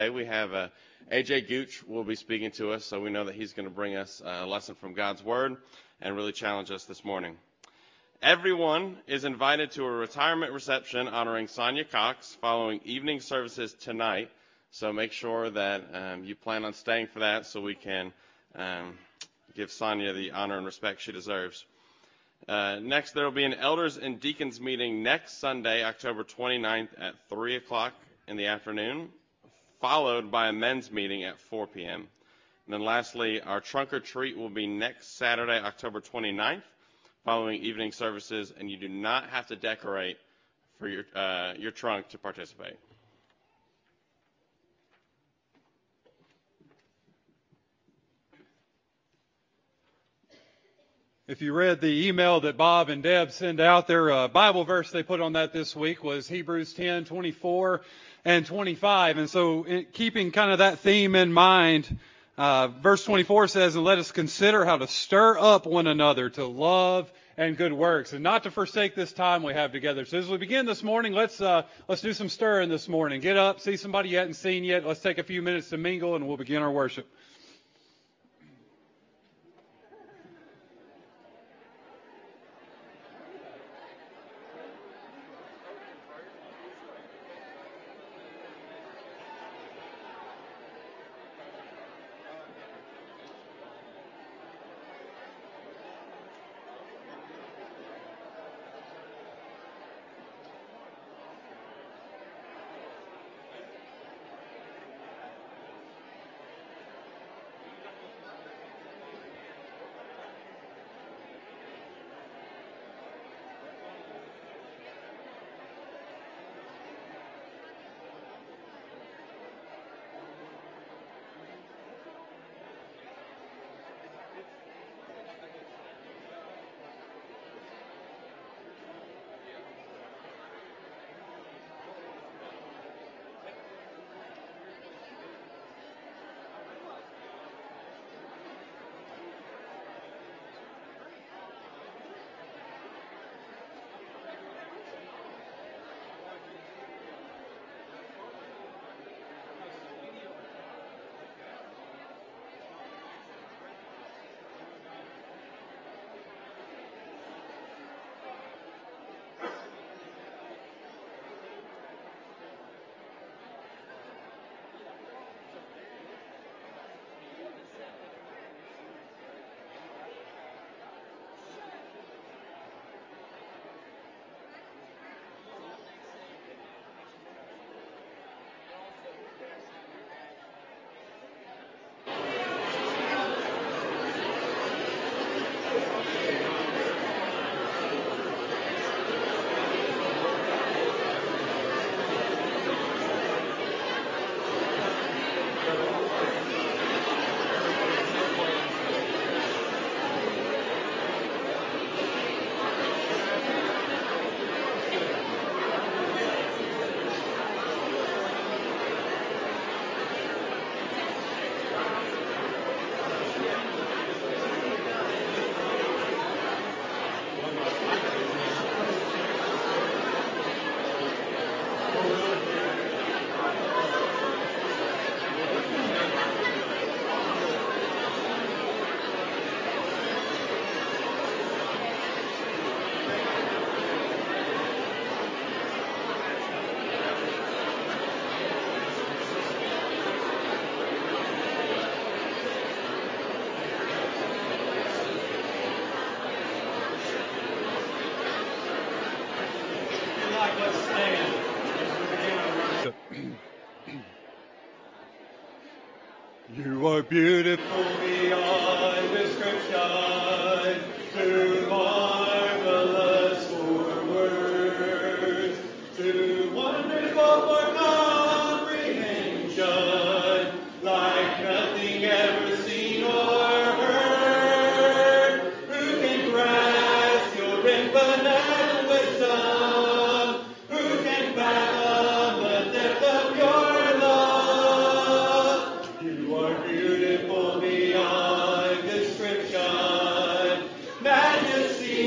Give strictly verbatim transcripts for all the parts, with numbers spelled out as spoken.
We have uh, A J Gooch will be speaking to us, so we know that he's going to bring us a lesson from God's Word and really challenge us this morning. Everyone is invited to a retirement reception honoring Sonia Cox following evening services tonight, so make sure that um, you plan on staying for that so we can um, give Sonia the honor and respect she deserves. Uh, next, there will be an Elders and Deacons meeting next Sunday, October twenty-ninth at three o'clock in the afternoon, followed by a men's meeting at four p.m. And then lastly, our trunk or treat will be next Saturday, October twenty-ninth, following evening services, and you do not have to decorate for your, uh, your trunk to participate. If you read the email that Bob and Deb sent out, their uh, Bible verse they put on that this week was Hebrews ten, twenty-four and twenty-five. And so in, keeping kind of that theme in mind, uh, verse twenty-four says, and let us consider how to stir up one another to love and good works, and not to forsake this time we have together. So as we begin this morning, let's uh, let's do some stirring this morning. Get up, see somebody you hadn't seen yet. Let's take a few minutes to mingle, and we'll begin our worship. You are beautiful beyond description, too marvelous for words, too wonderful for comprehension, like nothing ever seen or heard. Who can grasp your infinite wisdom? Who can fathom the depth of your love? You are beautiful beyond description, majesty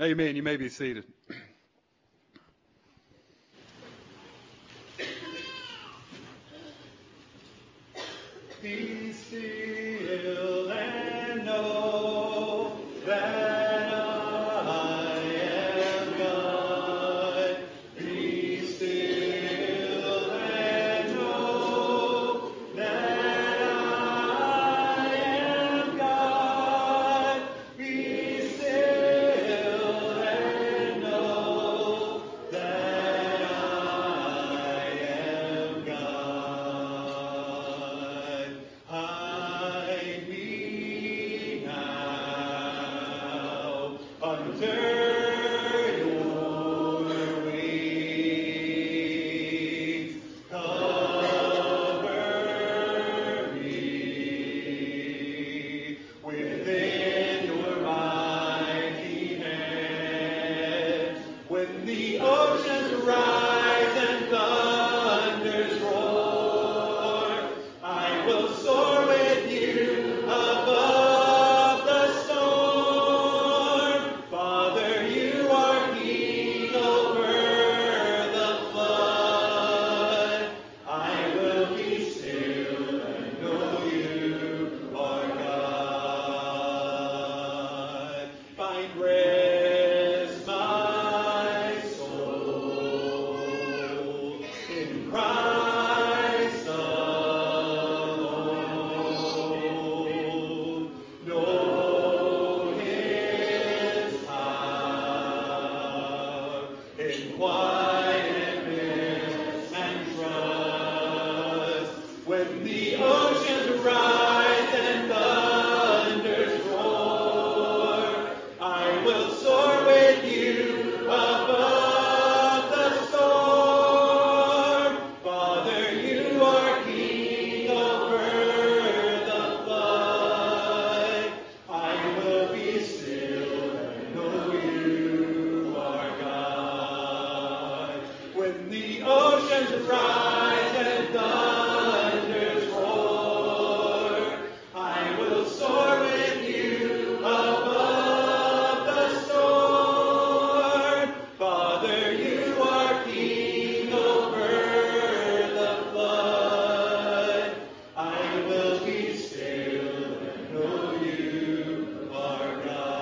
Amen. You may be seated. Be still and know that I am God. Be still and know that I am God. Be still and know that I am God. Hide me now under your wings. Cover me within your mighty hand. When the oceans rise and thunders roar, I will soar with you above the storm. Father, you are King over the flood. I will be still and know you are God. Find rest, my soul, in Christ alone. Know His power in quietness and trust. When the oceans rise and thunders roar, I will soar with you above the storm. Father, you are King over the flood. I will be still and know you are God. When the oceans rise and thunders roar, I will soar with you above the storm. Father, you are King over the flood. I will be still and know you are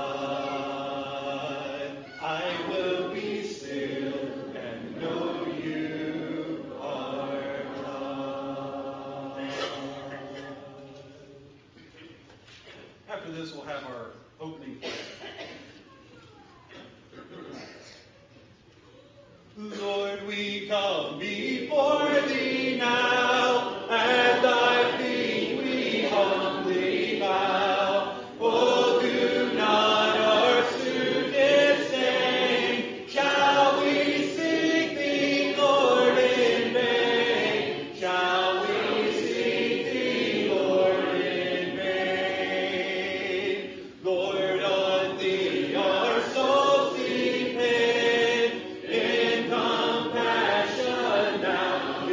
God. I will be still and know you are God. After this, we'll have our opening prayer. Lord, we come before thee now, at thy feet we humbly bow. Oh, do not our suit disdain. Shall we seek thee, Lord, in vain? Shall we seek thee, Lord, in vain? Lord, on thee our souls depend. In compassion now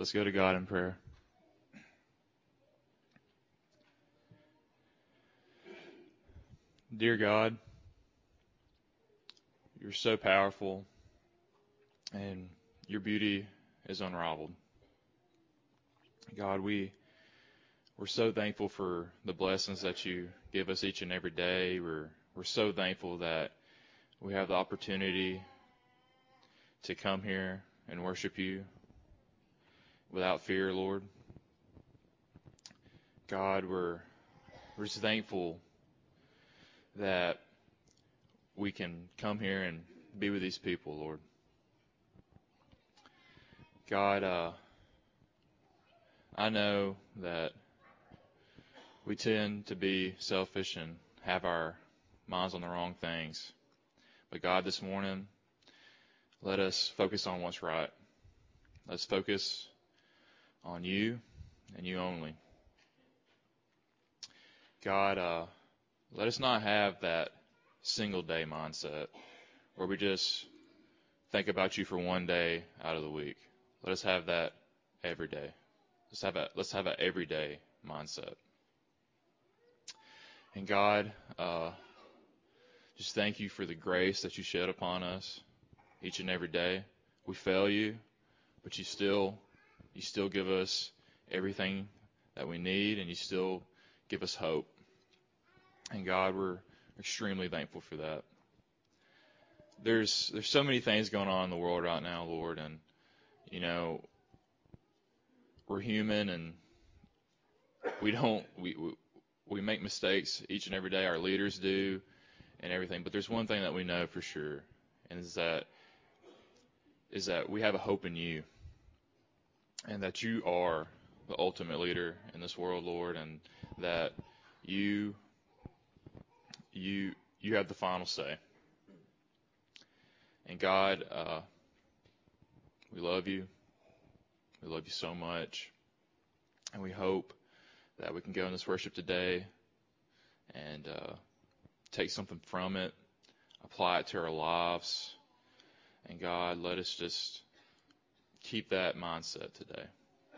Let's go to God in prayer. Dear God, you're so powerful, and your beauty is unrivaled. God, we, we're so thankful for the blessings that you give us each and every day. We're, we're so thankful that we have the opportunity to come here and worship you without fear, Lord. God, we're, we're just thankful that we can come here and be with these people, Lord. God, uh, I know that we tend to be selfish and have our minds on the wrong things. But God, this morning, let us focus on what's right. Let's focus on you and you only. God, uh, let us not have that single day mindset where we just think about you for one day out of the week. Let us have that every day. Let's have a let's have an everyday mindset. And God, uh, just thank you for the grace that you shed upon us each and every day. We fail you, but you still you still give us everything that we need, and you still give us hope. And God, we're extremely thankful for that. There's there's so many things going on in the world right now, Lord, and you know, we're human and we don't we, we we make mistakes each and every day. Our leaders do and everything. But there's one thing that we know for sure, and is that is that we have a hope in you, and that you are the ultimate leader in this world, Lord, and that you you you have the final say. And God, uh, we love you. We love you so much. And we hope that we can go in this worship today and uh, take something from it, apply it to our lives. And God, let us just keep that mindset today.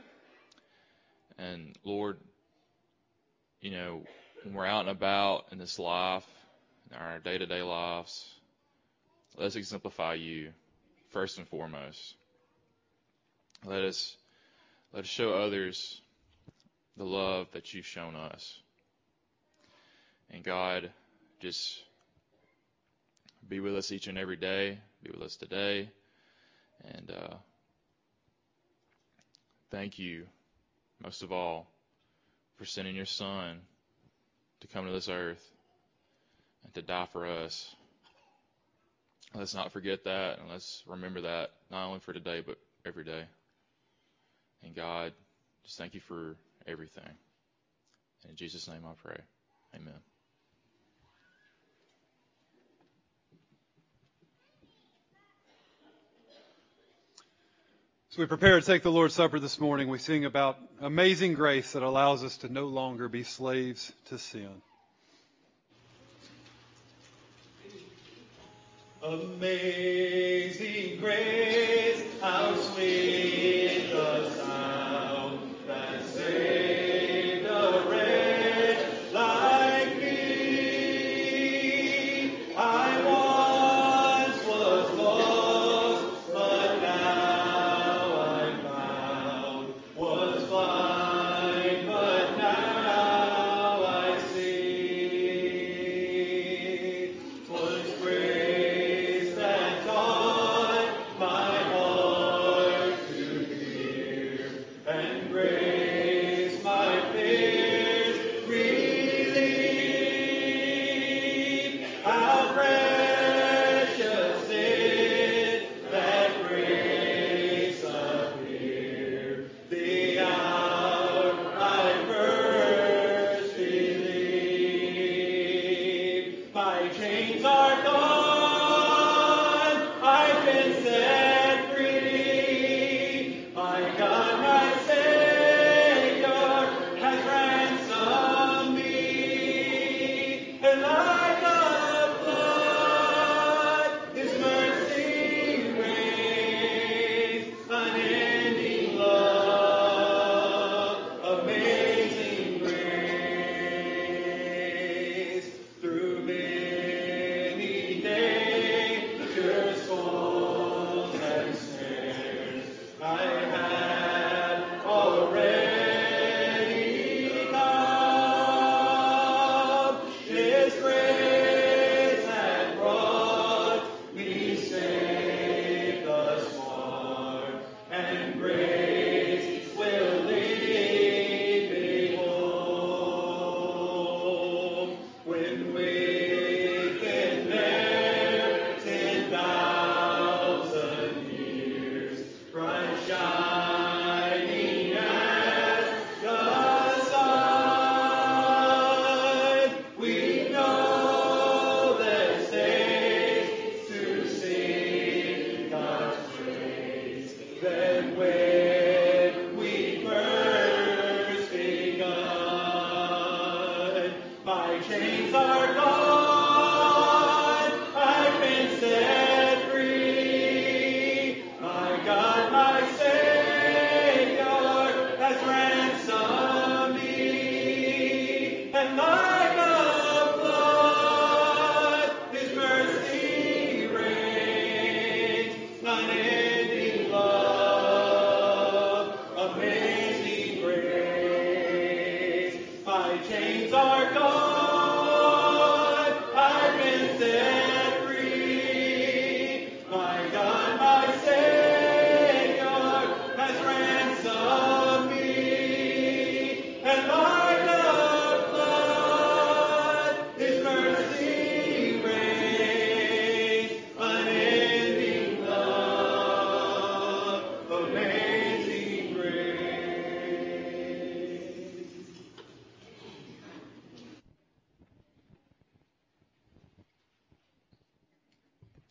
And Lord, you know, when we're out and about in this life, in our day-to-day lives, let's exemplify you first and foremost. Let us let us show others the love that you've shown us. And God, just be with us each and every day. Be with us today. And uh, thank you, most of all, for sending your Son to come to this earth and to die for us. Let's not forget that, and let's remember that, not only for today, but every day. And God, just thank you for everything. And in Jesus' name I pray. Amen. As we prepare to take the Lord's Supper this morning, we sing about amazing grace that allows us to no longer be slaves to sin. Amazing grace, how sweet the sound that saved a wretch like me. I once was lost, but now I'm found. Was blind, but now I see. 'Twas grace that taught my heart to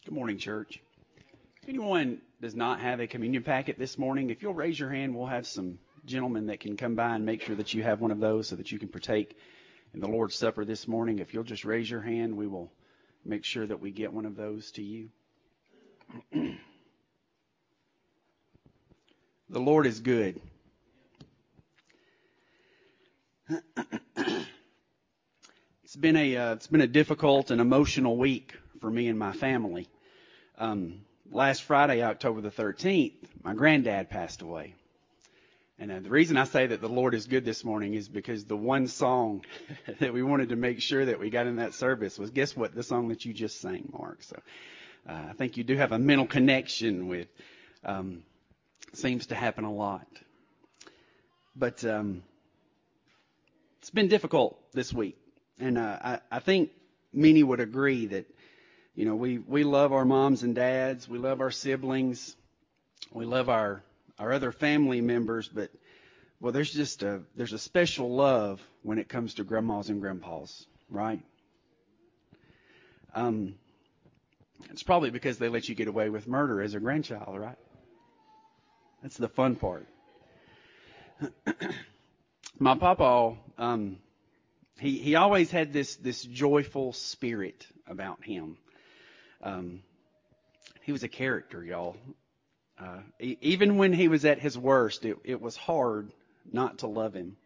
Good morning, church. If anyone does not have a communion packet this morning, if you'll raise your hand, we'll have some gentlemen that can come by and make sure that you have one of those so that you can partake in the Lord's Supper this morning. If you'll just raise your hand, we will make sure that we get one of those to you. The Lord is good. It's been a uh, it's been a difficult and emotional week for me and my family. Um, last Friday, October the thirteenth, my granddad passed away. And uh, the reason I say that the Lord is good this morning is because the one song that we wanted to make sure that we got in that service was, guess what, the song that you just sang, Mark. So uh, I think you do have a mental connection with, um, seems to happen a lot. But um, it's been difficult this week. And uh, I, I think many would agree that, you know, we, we love our moms and dads. We love our siblings. We love our, our other family members. But, well, there's just a, there's a special love when it comes to grandmas and grandpas, right? Um, it's probably because they let you get away with murder as a grandchild, right? That's the fun part. My papa, um, he, he always had this, this joyful spirit about him. Um, he was a character, y'all. Uh, e- even when he was at his worst, it, it was hard not to love him.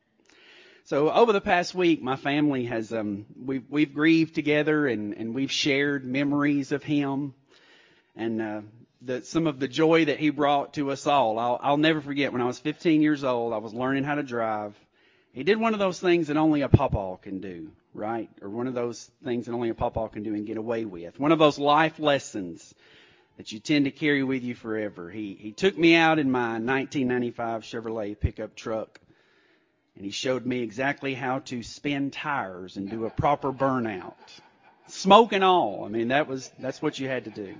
So over the past week, my family has, um, we've, we've grieved together and, and we've shared memories of him and, uh, the, some of the joy that he brought to us all. I'll, I'll never forget when I was fifteen years old, I was learning how to drive. He did one of those things that only a pawpaw can do, right? Or one of those things that only a pawpaw can do and get away with. One of those life lessons that you tend to carry with you forever. He he took me out in my nineteen ninety-five Chevrolet pickup truck, and he showed me exactly how to spin tires and do a proper burnout. Smoke and all. I mean, that was that's what you had to do.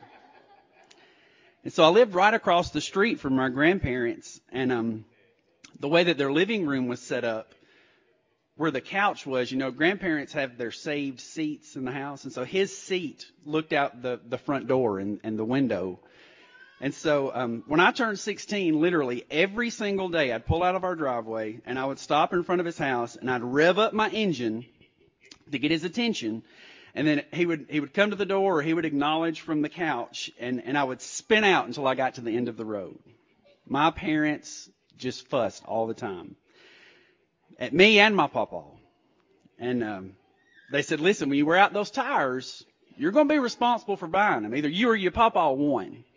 And so I lived right across the street from my grandparents, and um, the way that their living room was set up, where the couch was, you know, grandparents have their saved seats in the house. And so his seat looked out the, the front door and, and the window. And so um, when I turned sixteen, literally every single day I'd pull out of our driveway and I would stop in front of his house and I'd rev up my engine to get his attention. And then he would he would come to the door or he would acknowledge from the couch and, and I would spin out until I got to the end of the road. My parents just fussed all the time at me and my pawpaw. And um, they said, listen, when you wear out those tires, you're going to be responsible for buying them. Either you or your pawpaw won.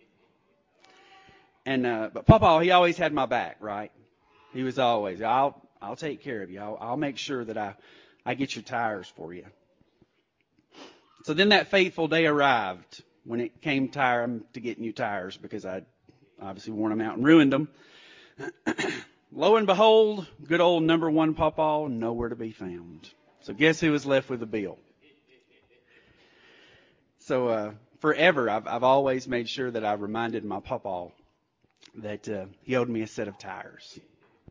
And uh, but pawpaw, he always had my back, right? He was always, I'll I'll take care of you. I'll, I'll make sure that I, I get your tires for you. So then that fateful day arrived when it came time to get new tires because I'd obviously worn them out and ruined them. Lo and behold, good old number one pawpaw, nowhere to be found. So guess who was left with the bill? So uh, forever, I've, I've always made sure that I reminded my pawpaw that uh, he owed me a set of tires.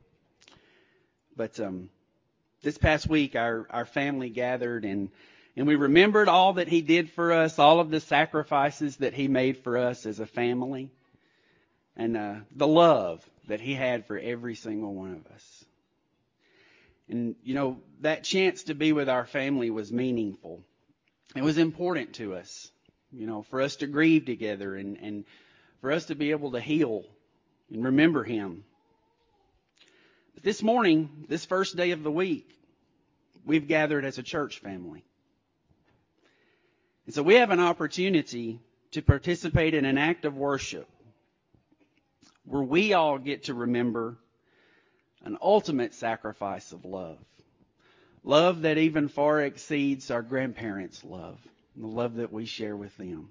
But um, this past week, our, our family gathered and and we remembered all that he did for us, all of the sacrifices that he made for us as a family, and uh, the love that he had for every single one of us. And, you know, that chance to be with our family was meaningful. It was important to us, you know, for us to grieve together and, and for us to be able to heal and remember him. But this morning, this first day of the week, we've gathered as a church family. And so we have an opportunity to participate in an act of worship where we all get to remember an ultimate sacrifice of love. Love that even far exceeds our grandparents' love, the love that we share with them.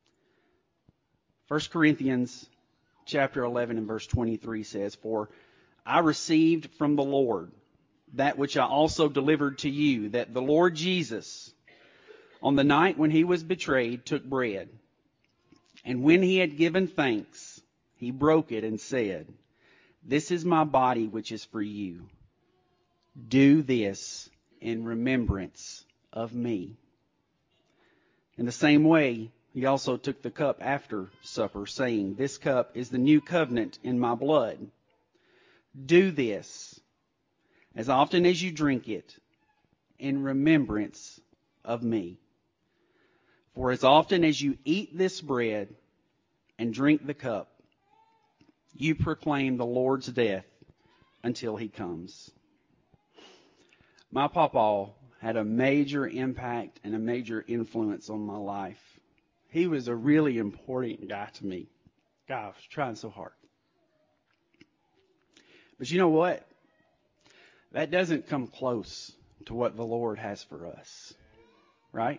First Corinthians chapter eleven and verse twenty-three says, "For I received from the Lord that which I also delivered to you, that the Lord Jesus, on the night when he was betrayed, took bread. And when he had given thanks, he broke it and said, 'This is my body which is for you. Do this in remembrance of me.' In the same way, He also took the cup after supper, saying, "This cup is the new covenant in my blood. Do this as often as you drink it in remembrance of me. For as often as you eat this bread and drink the cup, you proclaim the Lord's death until he comes." My papa had a major impact and a major influence on my life. He was a really important guy to me. God, I was trying so hard. But you know what? That doesn't come close to what the Lord has for us. Right?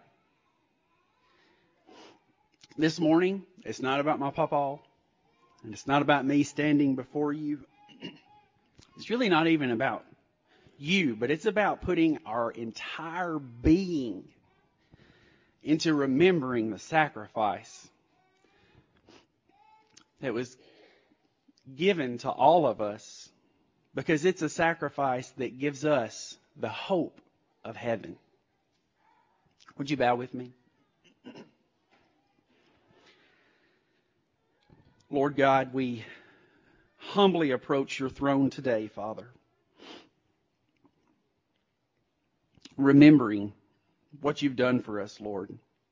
This morning, it's not about my papa, and it's not about me standing before you. It's really not even about you, but it's about putting our entire being into remembering the sacrifice that was given to all of us, because it's a sacrifice that gives us the hope of heaven. Would you bow with me? Lord God, we humbly approach your throne today, Father, remembering what you've done for us, Lord.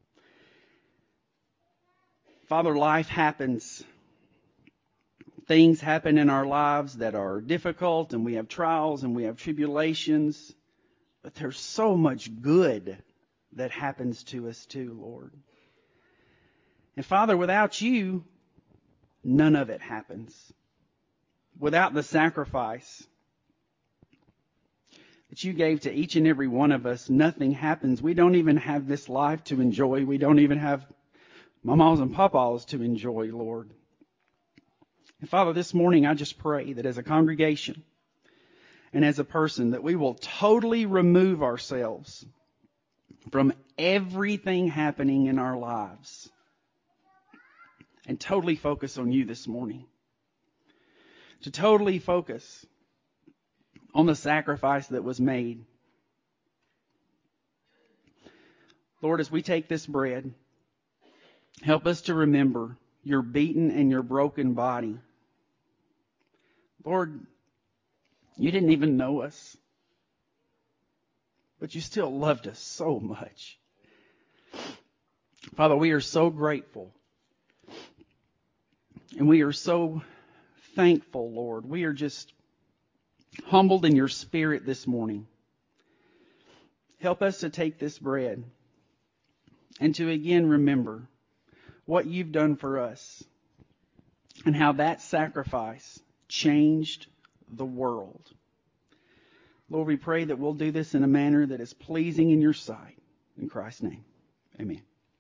Father, life happens. Things happen in our lives that are difficult, and we have trials and we have tribulations, but there's so much good that happens to us too, Lord. And Father, without you, none of it happens. Without the sacrifice that you gave to each and every one of us, nothing happens. We don't even have this life to enjoy. We don't even have mamas and papas to enjoy, Lord. And Father, this morning I just pray that as a congregation and as a person, that we will totally remove ourselves from everything happening in our lives and totally focus on you this morning. To totally focus on the sacrifice that was made. Lord, as we take this bread, help us to remember your beaten and your broken body. Lord, you didn't even know us, but you still loved us so much. Father, we are so grateful. And we are so thankful, Lord. We are just humbled in your spirit this morning. Help us to take this bread and to again remember what you've done for us and how that sacrifice changed the world. Lord, we pray that we'll do this in a manner that is pleasing in your sight. In Christ's name, amen.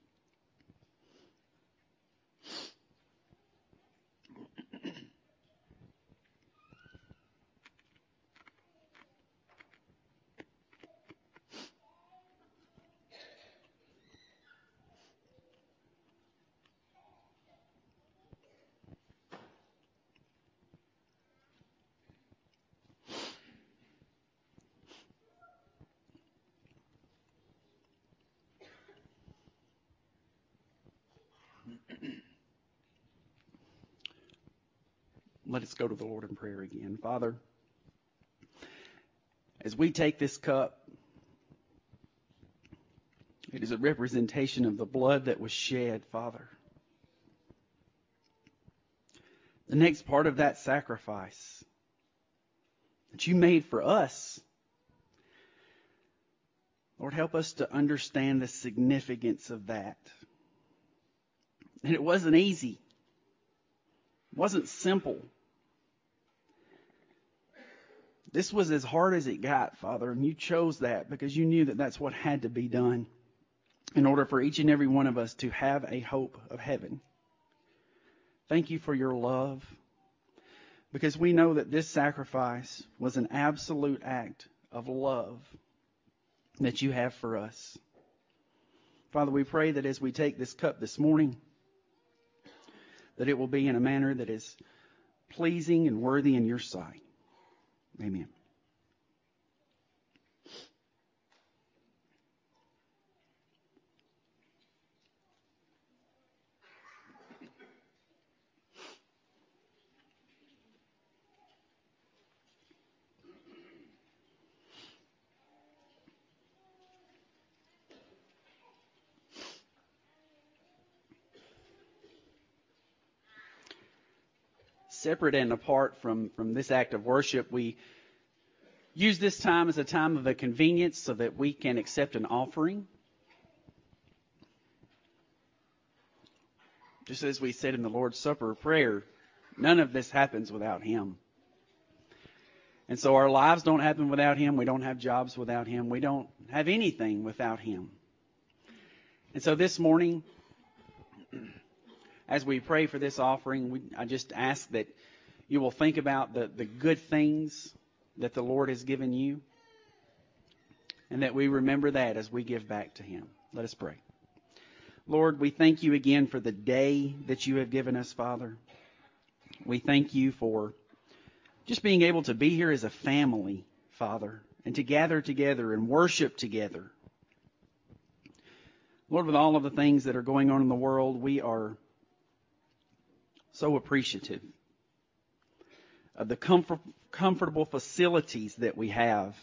Let us go to the Lord in prayer again. Father, as we take this cup, it is a representation of the blood that was shed, Father. The next part of that sacrifice that you made for us, Lord, help us to understand the significance of that. And it wasn't easy. It wasn't simple. This was as hard as it got, Father, and you chose that because you knew that that's what had to be done in order for each and every one of us to have a hope of heaven. Thank you for your love, because we know that this sacrifice was an absolute act of love that you have for us. Father, we pray that as we take this cup this morning, that it will be in a manner that is pleasing and worthy in your sight. Amen. separate and apart from, from this act of worship, we use this time as a time of a convenience so that we can accept an offering. Just as we said in the Lord's Supper prayer, none of this happens without Him. And so our lives don't happen without Him. We don't have jobs without Him. We don't have anything without Him. And so this morning, as we pray for this offering, we, I just ask that you will think about the, the good things that the Lord has given you, and that we remember that as we give back to Him. Let us pray. Lord, we thank you again for the day that you have given us, Father. We thank you for just being able to be here as a family, Father, and to gather together and worship together. Lord, with all of the things that are going on in the world, we are so appreciative of the comfort, comfortable facilities that we have,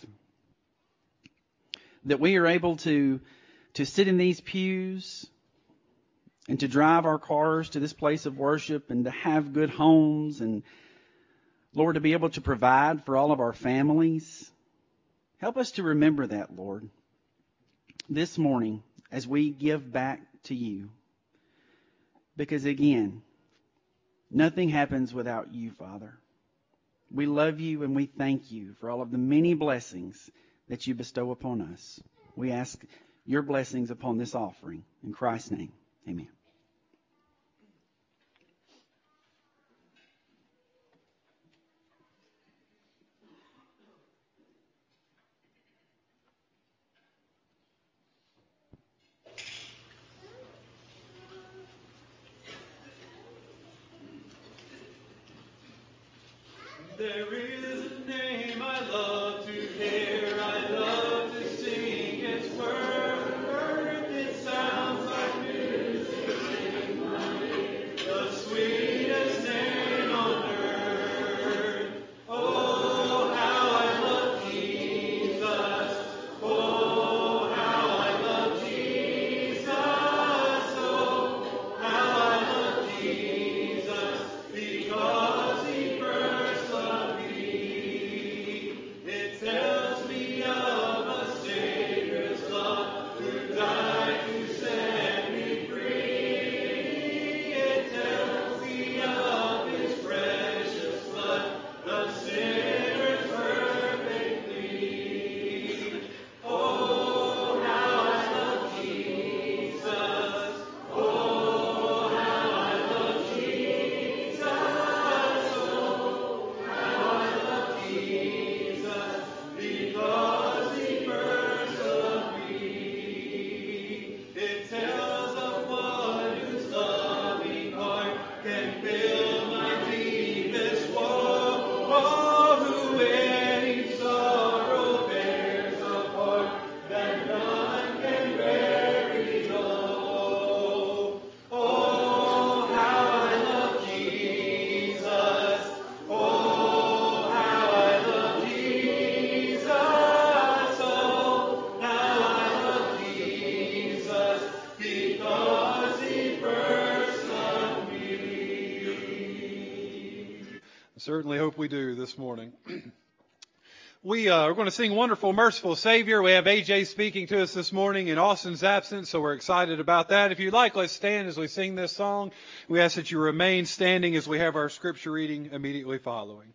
that we are able to, to sit in these pews and to drive our cars to this place of worship and to have good homes and, Lord, to be able to provide for all of our families. Help us to remember that, Lord, this morning as we give back to you. Because again, nothing happens without you, Father. We love you and we thank you for all of the many blessings that you bestow upon us. We ask your blessings upon this offering. In Christ's name, amen. There is a name I love to hear, I love to sing its word. It sounds like music in my ear, the sweetest name on earth. Oh, how I love Jesus. Oh, how I love Jesus. Oh, how I love Jesus. Because He first loved me. It tells me of a Savior's love who died to set me free. It tells me of His precious blood, the sinner's perfect plea. Oh, how I love Jesus. Oh, how I love Jesus. Oh, how I love Jesus. Because He first loved me. It tells of one whose loving heart can fill my deepest woe. Oh, who any sorrow bears a part that none can bear below. Oh, how I love Jesus. Oh, how I love Jesus. Oh, how I love Jesus. Because He first loved me. I certainly hope we do this morning. We uh, are going to sing Wonderful, Merciful Savior. We have A J speaking to us this morning in Austin's absence, so we're excited about that. If you'd like, let's stand as we sing this song. We ask that you remain standing as we have our scripture reading immediately following.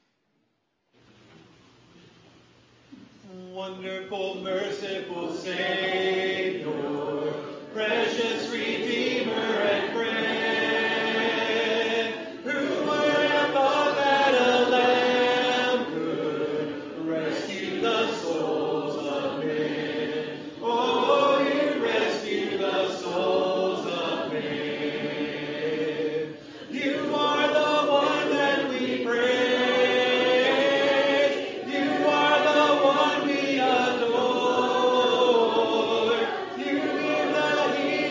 Wonderful, merciful Savior, precious Redeemer and friend, who would have thought that a lamb could rescue the souls of men? Oh, you rescue the souls of men. You are the one that we praise. You are the one we adore. You give the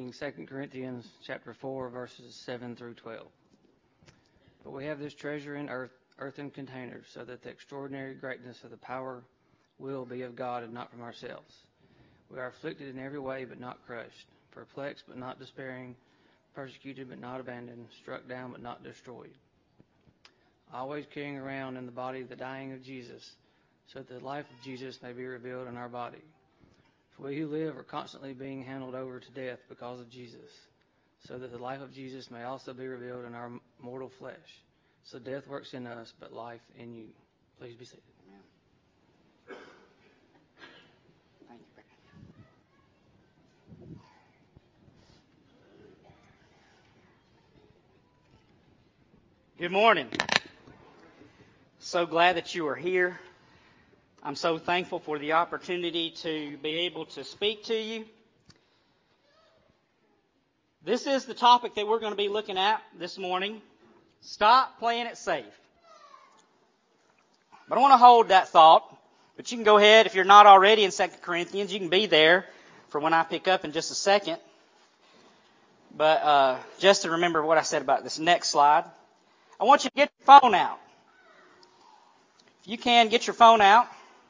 reading Second Corinthians chapter four, verses seven through twelve. But we have this treasure in earth, earthen containers, so that the extraordinary greatness of the power will be of God and not from ourselves. We are afflicted in every way, but not crushed, perplexed, but not despairing, persecuted, but not abandoned, struck down, but not destroyed. Always carrying around in the body the dying of Jesus, so that the life of Jesus may be revealed in our body. For we who live are constantly being handed over to death because of Jesus, so that the life of Jesus may also be revealed in our mortal flesh. So death works in us, but life in you. Please be seated. Thank you. Good morning. So glad that you are here. I'm so thankful for the opportunity to be able to speak to you. This is the topic that we're going to be looking at this morning. Stop playing it safe. But I want to hold that thought. But you can go ahead, if you're not already in Second Corinthians, you can be there for when I pick up in just a second. But uh, just to remember what I said about this next slide, I want you to get your phone out. If you can, get your phone out.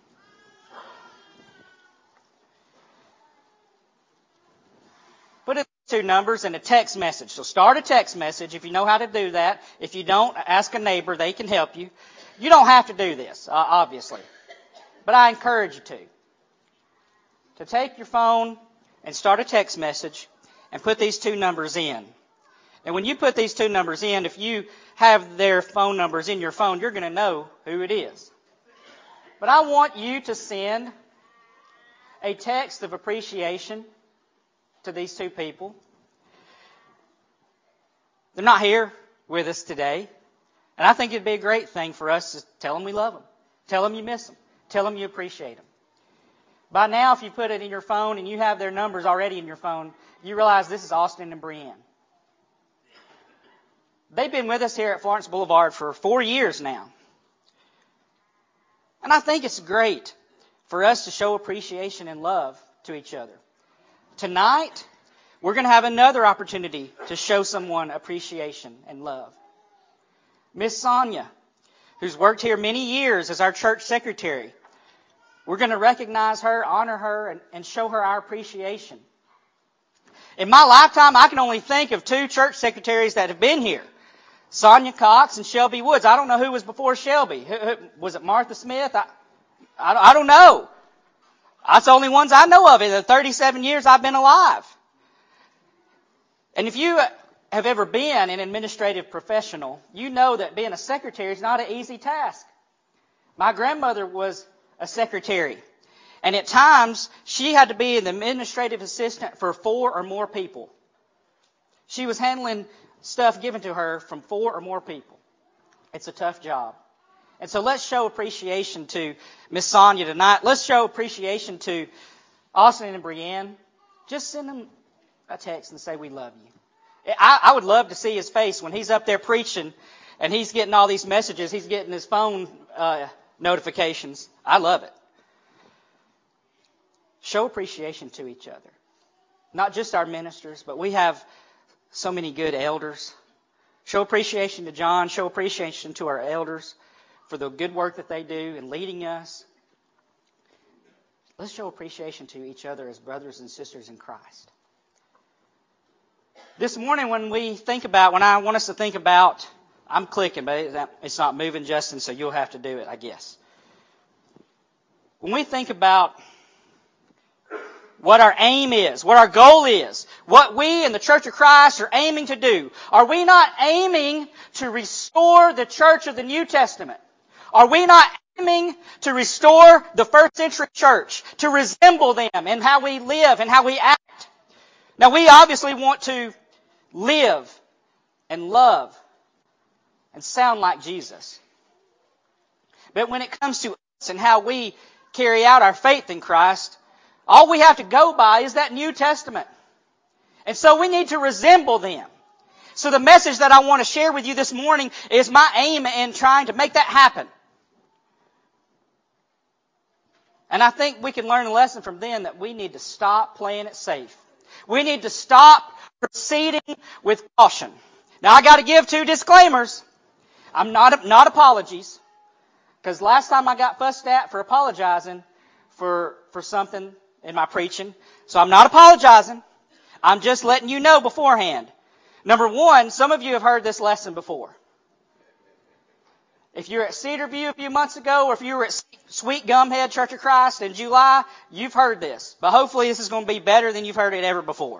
Put in two numbers and a text message. So start a text message if you know how to do that. If you don't, ask a neighbor. They can help you. You don't have to do this, uh, obviously. But I encourage you to. To take your phone and start a text message and put these two numbers in. And when you put these two numbers in, if you have their phone numbers in your phone, you're going to know who it is. But I want you to send a text of appreciation to these two people. They're not here with us today. And I think it'd be a great thing for us to tell them we love them. Tell them you miss them. Tell them you appreciate them. By now, if you put it in your phone and you have their numbers already in your phone, you realize this is Austin and Brienne. They've been with us here at Florence Boulevard for four years now. And I think it's great for us to show appreciation and love to each other. Tonight, we're going to have another opportunity to show someone appreciation and love. Miss Sonia, who's worked here many years as our church secretary, we're going to recognize her, honor her, and, and show her our appreciation. In my lifetime, I can only think of two church secretaries that have been here. Sonia Cox and Shelby Woods. I don't know who was before Shelby. Who, who, was it Martha Smith? I, I, I don't know. That's the only ones I know of in the thirty-seven years I've been alive. And if you have ever been an administrative professional, you know that being a secretary is not an easy task. My grandmother was a secretary. And at times, she had to be an administrative assistant for four or more people. She was handling stuff given to her from four or more people. It's a tough job. And so let's show appreciation to Miss Sonia tonight. Let's show appreciation to Austin and Brienne. Just send them a text and say we love you. I, I would love to see his face when he's up there preaching and he's getting all these messages. He's getting his phone uh, notifications. I love it. Show appreciation to each other. Not just our ministers, but we have so many good elders. Show appreciation to John. Show appreciation to our elders for the good work that they do in leading us. Let's show appreciation to each other as brothers and sisters in Christ. This morning when we think about, when I want us to think about, I'm clicking, but it's not moving, Justin, so you'll have to do it, I guess. When we think about what our aim is, what our goal is, what we in the Church of Christ are aiming to do, are we not aiming to restore the church of the New Testament? Are we not aiming to restore the first century church, to resemble them in how we live and how we act? Now, we obviously want to live and love and sound like Jesus. But when it comes to us and how we carry out our faith in Christ, all we have to go by is that New Testament. And so we need to resemble them. So the message that I want to share with you this morning is my aim in trying to make that happen. And I think we can learn a lesson from them that we need to stop playing it safe. We need to stop proceeding with caution. Now I got to give two disclaimers. I'm not not apologies, because last time I got fussed at for apologizing for for something in my preaching. So I'm not apologizing. I'm just letting you know beforehand. Number one, some of you have heard this lesson before. If you were at Cedar View a few months ago, or if you were at Sweet Gumhead Church of Christ in July, you've heard this. But hopefully this is going to be better than you've heard it ever before.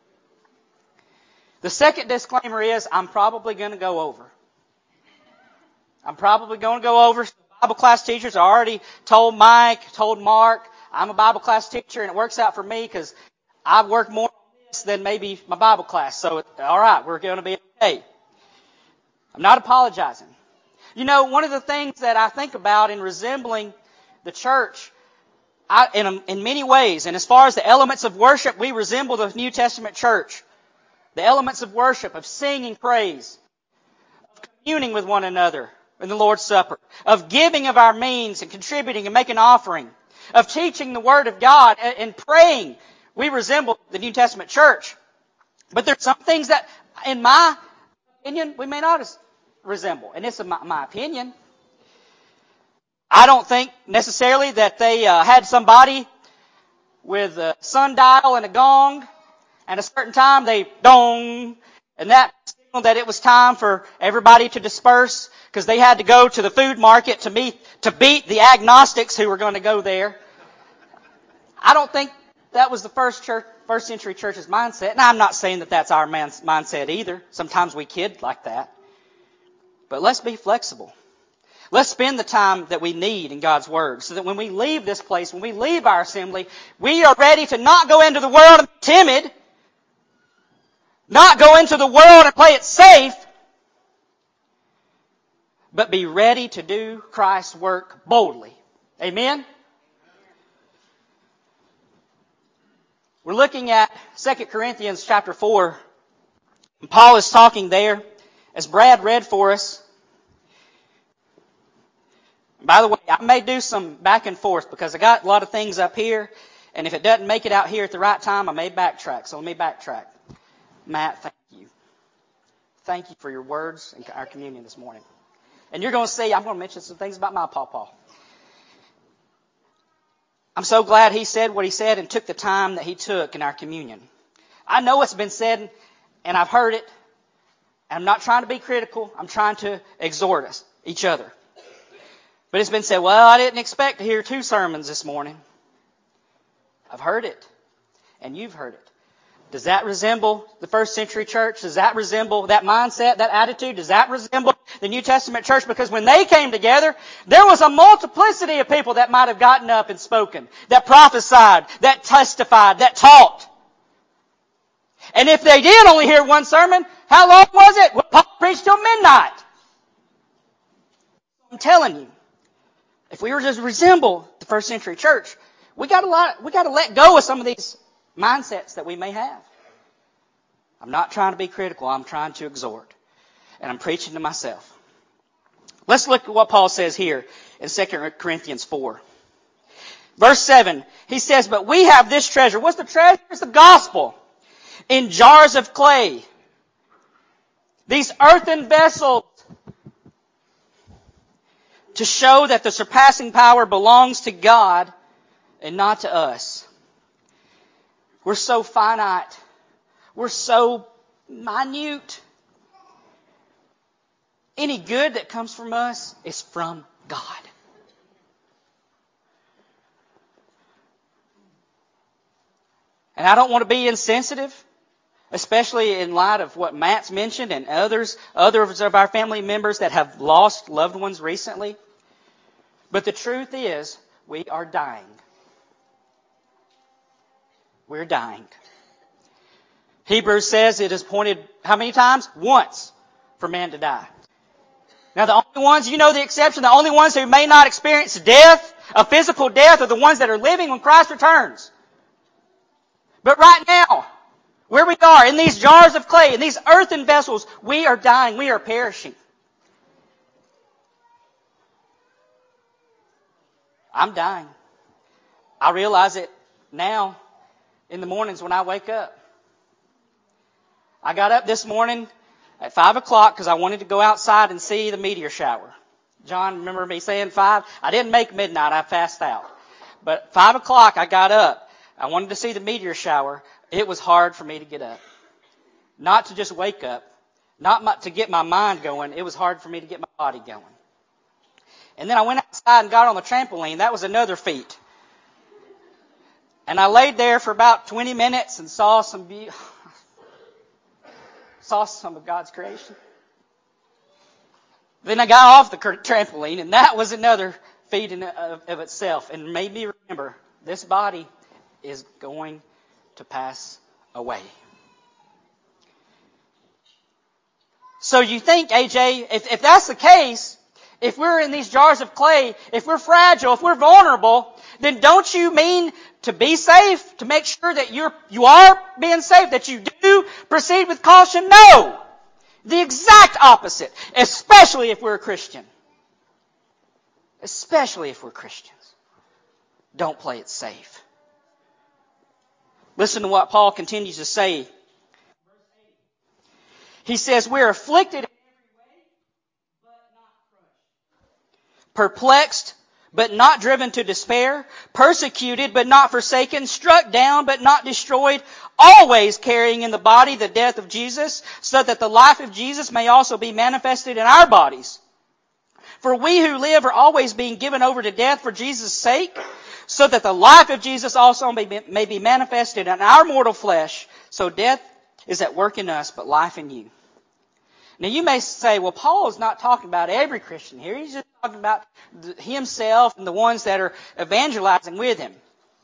The second disclaimer is I'm probably going to go over. I'm probably going to go over. Bible class teachers, I already told Mike, told Mark, I'm a Bible class teacher, and it works out for me because I've worked more on this than maybe my Bible class. So, all right, we're going to be okay. I'm not apologizing. You know, one of the things that I think about in resembling the church, I, in, in many ways, and as far as the elements of worship, we resemble the New Testament church. The elements of worship, of singing praise, of communing with one another in the Lord's Supper, of giving of our means and contributing and making offering, of teaching the Word of God and, and praying. We resemble the New Testament church. But there's some things that, in my opinion, we may not resemble. And it's my, my opinion. I don't think necessarily that they uh, had somebody with a sundial and a gong, and a certain time they dong, and that signaled that it was time for everybody to disperse because they had to go to the food market to meet to beat the agnostics who were going to go there. I don't think that was the first church, first century church's mindset. And I'm not saying that that's our man's mindset either. Sometimes we kid like that. But let's be flexible. Let's spend the time that we need in God's Word so that when we leave this place, when we leave our assembly, we are ready to not go into the world and be timid, not go into the world and play it safe, but be ready to do Christ's work boldly. Amen? We're looking at Second Corinthians chapter four. And Paul is talking there, as Brad read for us. By the way, I may do some back and forth because I got a lot of things up here, and if it doesn't make it out here at the right time, I may backtrack. So let me backtrack. Matt, thank you. Thank you for your words and our communion this morning. And you're going to see, I'm going to mention some things about my pawpaw. I'm so glad he said what he said and took the time that he took in our communion. I know it's been said, and I've heard it. And I'm not trying to be critical. I'm trying to exhort us, each other. But it's been said, well, I didn't expect to hear two sermons this morning. I've heard it. And you've heard it. Does that resemble the first century church? Does that resemble that mindset, that attitude? Does that resemble the New Testament church? Because when they came together, there was a multiplicity of people that might have gotten up and spoken, that prophesied, that testified, that taught. And if they did only hear one sermon, how long was it? Well, Paul preached till midnight. I'm telling you, if we were to resemble the first century church, we got a lot, we got to let go of some of these mindsets that we may have. I'm not trying to be critical. I'm trying to exhort. And I'm preaching to myself. Let's look at what Paul says here in Second Corinthians four. Verse seven, he says, but we have this treasure. What's the treasure? It's the gospel. In jars of clay. These earthen vessels. To show that the surpassing power belongs to God and not to us. We're so finite. We're so minute. Any good that comes from us is from God. And I don't want to be insensitive, especially in light of what Matt's mentioned and others, others of our family members that have lost loved ones recently. But the truth is, we are dying. We're dying. Hebrews says it is appointed how many times? Once for man to die. Now the only ones, you know the exception, the only ones who may not experience death, a physical death, are the ones that are living when Christ returns. But right now, where we are, in these jars of clay, in these earthen vessels, we are dying, we are perishing. I'm dying. I realize it now in the mornings when I wake up. I got up this morning at five o'clock because I wanted to go outside and see the meteor shower. John, remember me saying five? I didn't make midnight. I passed out. But five o'clock, I got up. I wanted to see the meteor shower. It was hard for me to get up. Not to just wake up. Not my, to get my mind going. It was hard for me to get my body going. And then I went outside and got on the trampoline. That was another feat. And I laid there for about twenty minutes and saw some be- saw some of God's creation. Then I got off the trampoline, and that was another feat in of, of itself, and made me remember this body is going to pass away. So you think, A J, if, if that's the case, if we're in these jars of clay, if we're fragile, if we're vulnerable, then don't you mean to be safe, to make sure that you're, you are being safe, that you do proceed with caution? No! The exact opposite, especially if we're a Christian. Especially if we're Christians. Don't play it safe. Listen to what Paul continues to say. He says, we're afflicted in every way, but not crushed. Perplexed, but not driven to despair. Persecuted, but not forsaken. Struck down, but not destroyed. Always carrying in the body the death of Jesus, so that the life of Jesus may also be manifested in our bodies. For we who live are always being given over to death for Jesus' sake, so that the life of Jesus also may be, may be manifested in our mortal flesh. So death is at work in us, but life in you. Now you may say, well, Paul is not talking about every Christian here. He's just talking about himself and the ones that are evangelizing with him.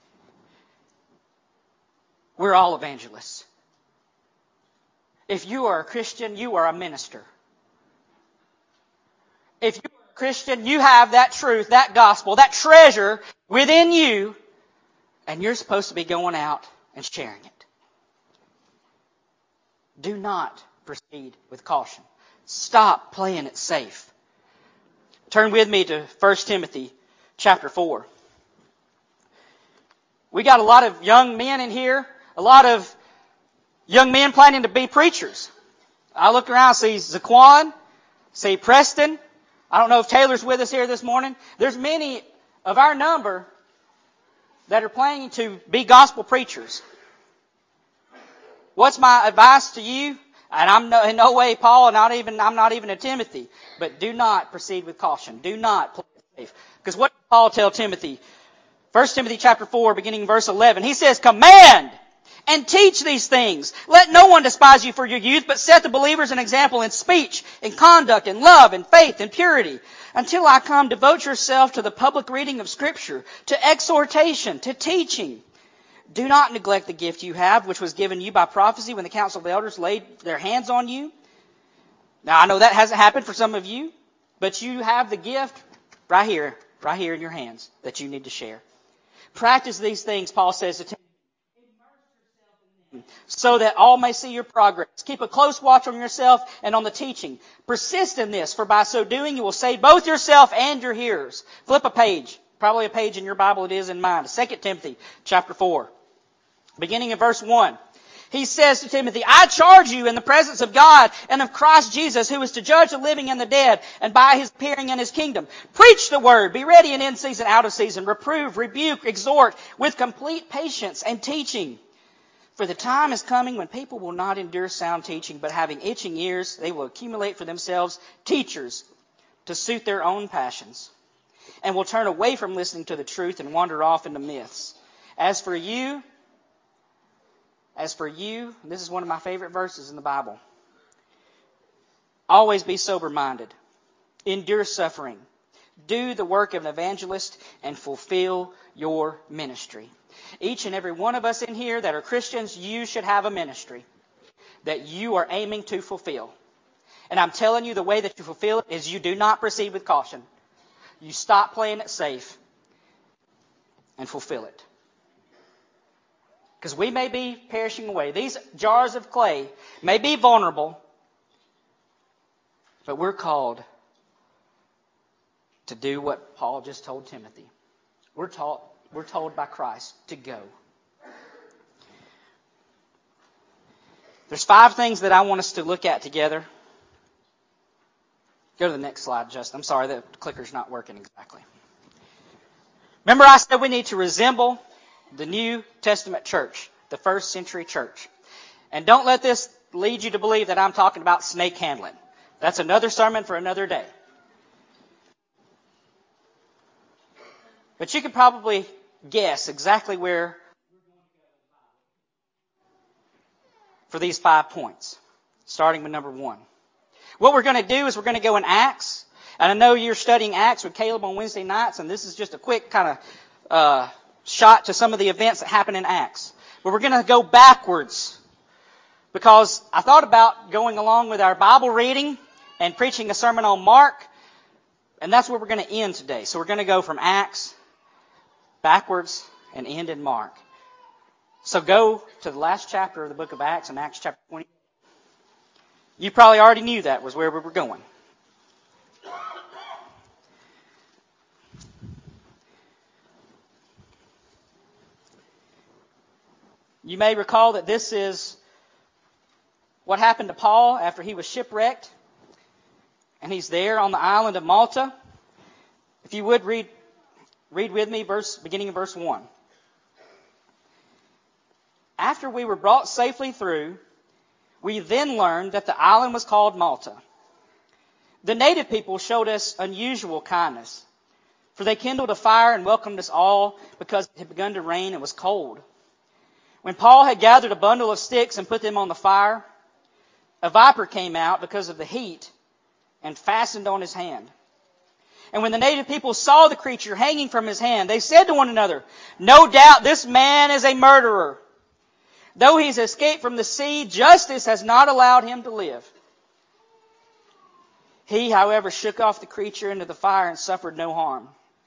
We're all evangelists. If you are a Christian, you are a minister. If you are a Christian, you have that truth, that gospel, that treasure within you, and you're supposed to be going out and sharing it. Do not proceed with caution. Stop playing it safe. Turn with me to First Timothy chapter four. We got a lot of young men in here, a lot of young men planning to be preachers. I look around, see Zaquan, see Preston. I don't know if Taylor's with us here this morning. There's many of our number that are planning to be gospel preachers. What's my advice to you? And I'm no, in no way Paul, and not even I'm not even a Timothy. But do not proceed with caution. Do not play it safe. Because what did Paul tell Timothy? First Timothy chapter four, beginning verse eleven. He says, command and teach these things. Let no one despise you for your youth, but set the believers an example in speech, in conduct, in love, in faith, in purity. Until I come, devote yourself to the public reading of Scripture, to exhortation, to teaching. Do not neglect the gift you have, which was given you by prophecy when the council of elders laid their hands on you. Now, I know that hasn't happened for some of you, but you have the gift right here, right here in your hands that you need to share. Practice these things, Paul says to Timothy, so that all may see your progress. Keep a close watch on yourself and on the teaching. Persist in this, for by so doing you will save both yourself and your hearers. Flip a page. Probably a page in your Bible it is in mine. Second Timothy chapter four. Beginning in verse one. He says to Timothy, I charge you in the presence of God and of Christ Jesus, who is to judge the living and the dead, and by his appearing in his kingdom. Preach the word. Be ready in season, out of season. Reprove, rebuke, exhort with complete patience and teaching. For the time is coming when people will not endure sound teaching, but having itching ears, they will accumulate for themselves teachers to suit their own passions, and will turn away from listening to the truth and wander off into myths. As for you, as for you, this is one of my favorite verses in the Bible. Always be sober-minded. Endure suffering. Do the work of an evangelist and fulfill your ministry. Each and every one of us in here that are Christians, you should have a ministry that you are aiming to fulfill. And I'm telling you, the way that you fulfill it is you do not proceed with caution. You stop playing it safe and fulfill it. Because we may be perishing away. These jars of clay may be vulnerable, but we're called to do what Paul just told Timothy. We're taught, we're told by Christ to go. There's five things that I want us to look at together. Go to the next slide, Justin. I'm sorry, the clicker's not working exactly. Remember I said we need to resemble the New Testament church, the first century church. And don't let this lead you to believe that I'm talking about snake handling. That's another sermon for another day. But you can probably guess exactly where for these five points, starting with number one. What we're going to do is we're going to go in Acts. And I know you're studying Acts with Caleb on Wednesday nights, and this is just a quick kind of uh, shot to some of the events that happen in Acts. But we're going to go backwards because I thought about going along with our Bible reading and preaching a sermon on Mark, and that's where we're going to end today. So we're going to go from Acts backwards and end in Mark. So go to the last chapter of the book of Acts in Acts chapter twenty. You probably already knew that was where we were going. You may recall that this is what happened to Paul after he was shipwrecked. And he's there on the island of Malta. If you would read, read with me, verse, beginning of verse one. After we were brought safely through, we then learned that the island was called Malta. The native people showed us unusual kindness, for they kindled a fire and welcomed us all because it had begun to rain and was cold. When Paul had gathered a bundle of sticks and put them on the fire, a viper came out because of the heat and fastened on his hand. And when the native people saw the creature hanging from his hand, they said to one another, "No doubt this man is a murderer. Though he's escaped from the sea, justice has not allowed him to live." He, however, shook off the creature into the fire and suffered no harm.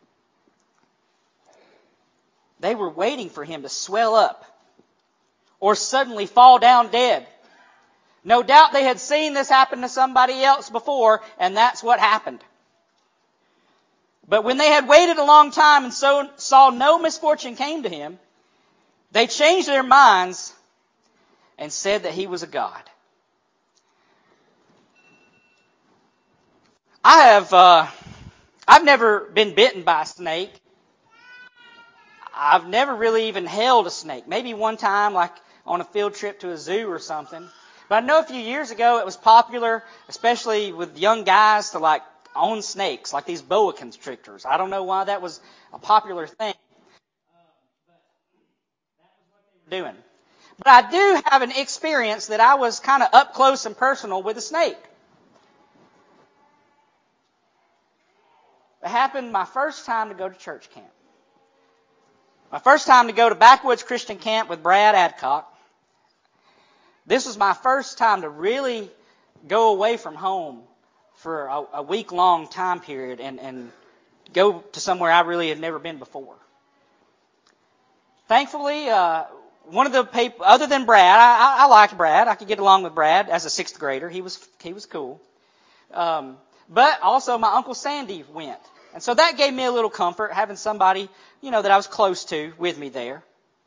They were waiting for him to swell up or suddenly fall down dead. No doubt they had seen this happen to somebody else before, and that's what happened. But when they had waited a long time and so saw no misfortune came to him, they changed their minds and said that he was a god. I have, uh, I've never been bitten by a snake. I've never really even held a snake. Maybe one time, like on a field trip to a zoo or something. But I know a few years ago it was popular, especially with young guys, to like own snakes, like these boa constrictors. I don't know why that was a popular thing. Doing. But I do have an experience that I was kind of up close and personal with a snake. It happened my first time to go to church camp. My first time to go to Backwoods Christian Camp with Brad Adcock. This was my first time to really go away from home for a, a week-long time period and, and go to somewhere I really had never been before. Thankfully, uh, one of the people, other than Brad, I, I, I liked Brad. I could get along with Brad as a sixth grader. He was he was cool. Um, but also my Uncle Sandy went. And so that gave me a little comfort, having somebody, you know, that I was close to with me there.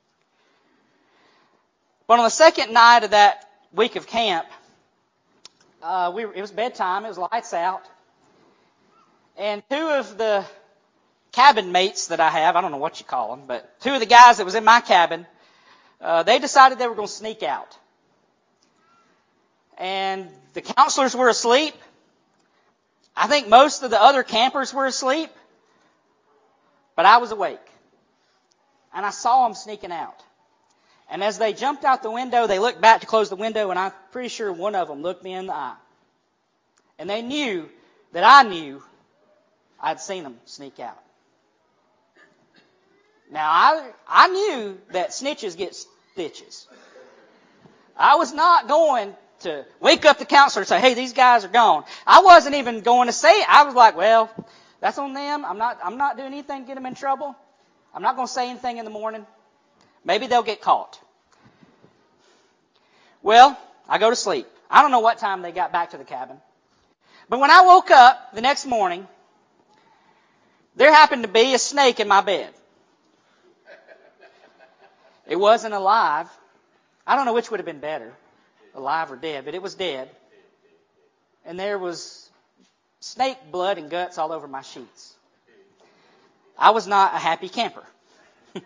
But on the second night of that week of camp, uh, we were, it was bedtime. It was lights out. And two of the cabin mates that I have, I don't know what you call them, but two of the guys that was in my cabin, uh, they decided they were going to sneak out. And the counselors were asleep. I think most of the other campers were asleep. But I was awake. And I saw them sneaking out. And as they jumped out the window, they looked back to close the window, and I'm pretty sure one of them looked me in the eye. And they knew that I knew I'd seen them sneak out. Now, I I knew that snitches get stitches. I was not going to wake up the counselor and say, "Hey, these guys are gone." I wasn't even going to say it. I was like, "Well, that's on them. I'm not I'm not doing anything to get them in trouble. I'm not going to say anything in the morning. Maybe they'll get caught." Well, I go to sleep. I don't know what time they got back to the cabin. But when I woke up the next morning, there happened to be a snake in my bed. It wasn't alive. I don't know which would have been better, alive or dead, but it was dead. And there was snake blood and guts all over my sheets. I was not a happy camper. And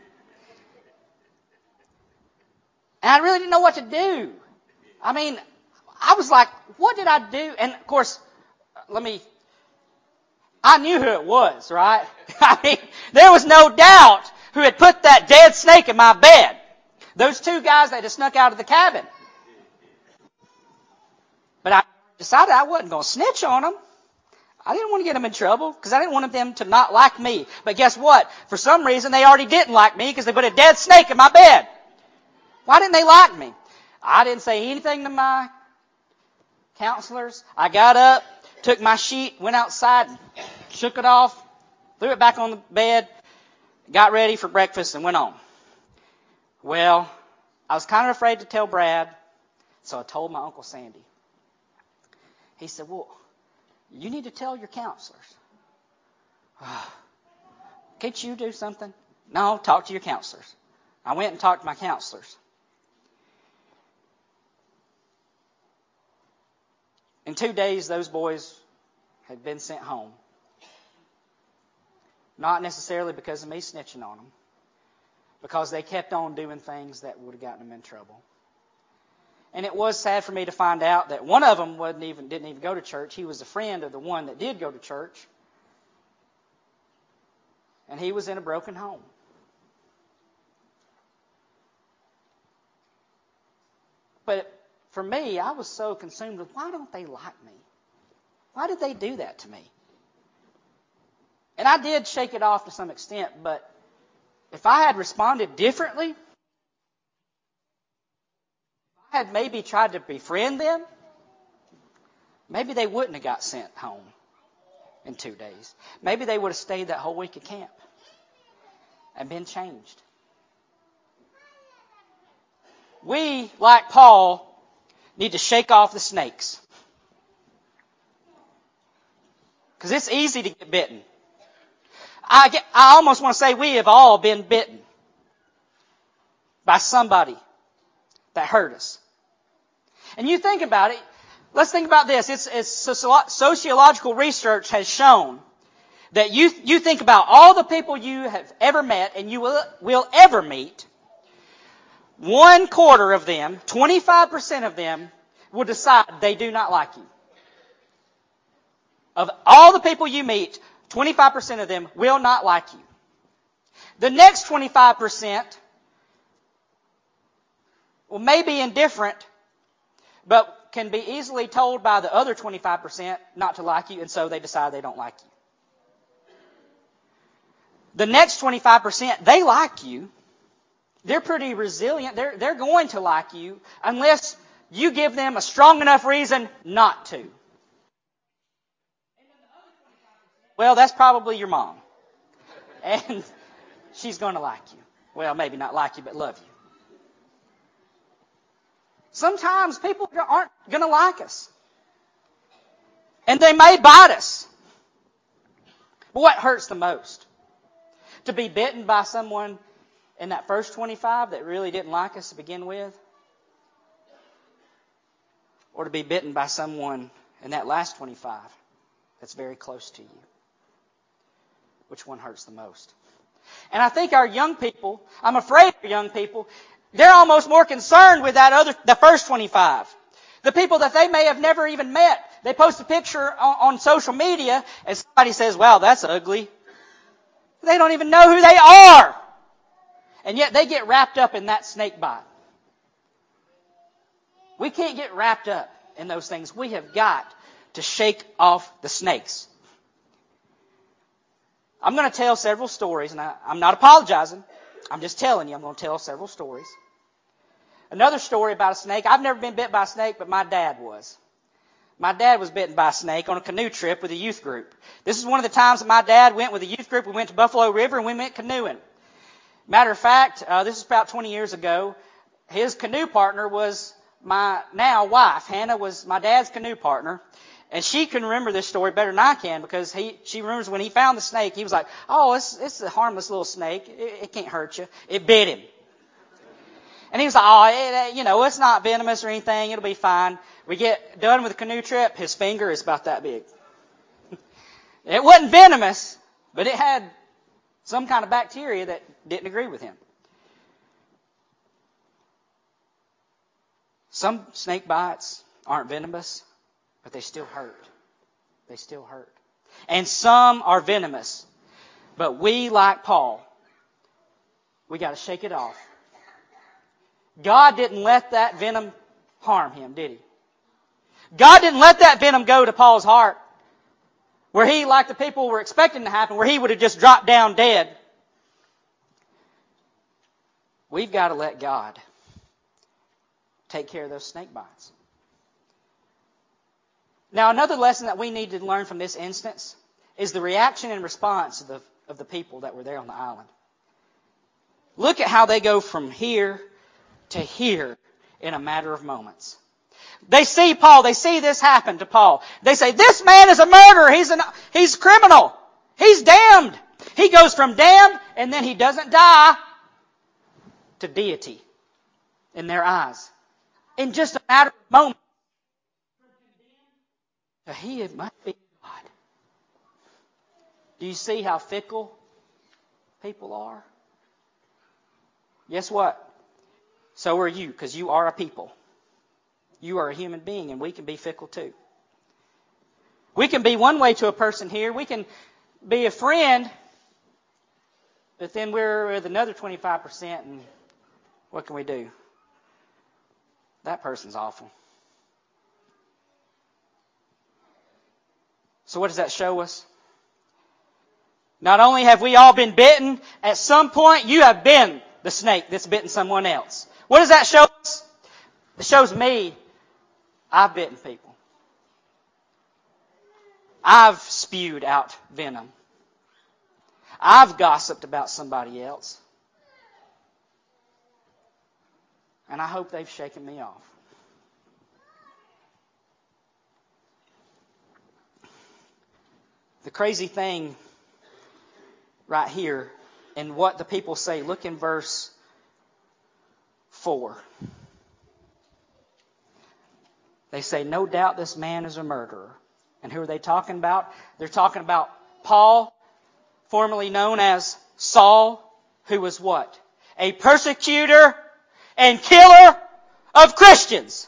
I really didn't know what to do. I mean, I was like, what did I do? And of course, let me, I knew who it was, right? I mean, there was no doubt who had put that dead snake in my bed. Those two guys that had snuck out of the cabin. But I decided I wasn't going to snitch on them. I didn't want to get them in trouble because I didn't want them to not like me. But guess what? For some reason, they already didn't like me because they put a dead snake in my bed. Why didn't they like me? I didn't say anything to my counselors. I got up, took my sheet, went outside, shook it off, threw it back on the bed, got ready for breakfast, and went on. Well, I was kind of afraid to tell Brad, so I told my Uncle Sandy. He said, well, you need to tell your counselors. Can't you do something? No, talk to your counselors. I went and talked to my counselors. In two days, those boys had been sent home. Not necessarily because of me snitching on them, because they kept on doing things that would have gotten them in trouble. And it was sad for me to find out that one of them wasn't even, didn't even go to church. He was a friend of the one that did go to church. And he was in a broken home. But for me, I was so consumed with, why don't they like me? Why did they do that to me? And I did shake it off to some extent, but if I had responded differently, if I had maybe tried to befriend them, maybe they wouldn't have got sent home in two days. Maybe they would have stayed that whole week at camp and been changed. We, like Paul, need to shake off the snakes. Because it's easy to get bitten. I, get, I almost want to say we have all been bitten by somebody that hurt us. And you think about it. Let's think about this. It's, it's sociological research has shown that you, you think about all the people you have ever met and you will, will ever meet. One quarter of them, twenty-five percent of them, will decide they do not like you. Of all the people you meet, twenty-five percent of them will not like you. The next twenty-five percent well, may be indifferent, but can be easily told by the other twenty-five percent not to like you, and so they decide they don't like you. The next twenty-five percent, they like you. They're pretty resilient. They're, they're going to like you unless you give them a strong enough reason not to. Well, that's probably your mom. And she's going to like you. Well, maybe not like you, but love you. Sometimes people aren't going to like us. And they may bite us. But what hurts the most? To be bitten by someone in that first twenty-five that really didn't like us to begin with? Or to be bitten by someone in that last twenty-five that's very close to you? Which one hurts the most? And I think our young people, I'm afraid our young people, they're almost more concerned with that other, the first twenty-five. The people that they may have never even met. They post a picture on, on social media and somebody says, wow, that's ugly. They don't even know who they are. And yet they get wrapped up in that snake bite. We can't get wrapped up in those things. We have got to shake off the snakes. I'm going to tell several stories, and I, I'm not apologizing. I'm just telling you I'm going to tell several stories. Another story about a snake. I've never been bit by a snake, but my dad was. My dad was bitten by a snake on a canoe trip with a youth group. This is one of the times that my dad went with a youth group. We went to Buffalo River and we went canoeing. Matter of fact, uh, this is about twenty years ago. His canoe partner was my now wife. Hannah was my dad's canoe partner. And she can remember this story better than I can because he, she remembers when he found the snake, he was like, oh, it's, it's a harmless little snake. It, it can't hurt you. It bit him. And he was like, oh, it, you know, it's not venomous or anything. It'll be fine. We get done with the canoe trip. His finger is about that big. It wasn't venomous, but it had some kind of bacteria that didn't agree with him. Some snake bites aren't venomous, but they still hurt. They still hurt. And some are venomous. But we, like Paul, we got to shake it off. God didn't let that venom harm him, did he? God didn't let that venom go to Paul's heart, where he, like the people were expecting to happen, where he would have just dropped down dead. We've got to let God take care of those snake bites. Now, another lesson that we need to learn from this instance is the reaction and response of the, of the people that were there on the island. Look at how they go from here to here in a matter of moments. They see Paul. They see this happen to Paul. They say, this man is a murderer. He's an, he's a criminal. He's damned. He goes from damned and then he doesn't die to deity in their eyes. In just a matter of moments. He must be God. Do you see how fickle people are? Guess what? So are you, because you are a people. You are a human being, and we can be fickle too. We can be one way to a person here. We can be a friend, but then we're with another twenty-five percent, and what can we do? That person's awful. So what does that show us? Not only have we all been bitten, at some point you have been the snake that's bitten someone else. What does that show us? It shows me I've bitten people. I've spewed out venom. I've gossiped about somebody else. And I hope they've shaken me off. The crazy thing right here in what the people say, look in verse four. They say, no doubt this man is a murderer. And who are they talking about? They're talking about Paul, formerly known as Saul, who was what? A persecutor and killer of Christians.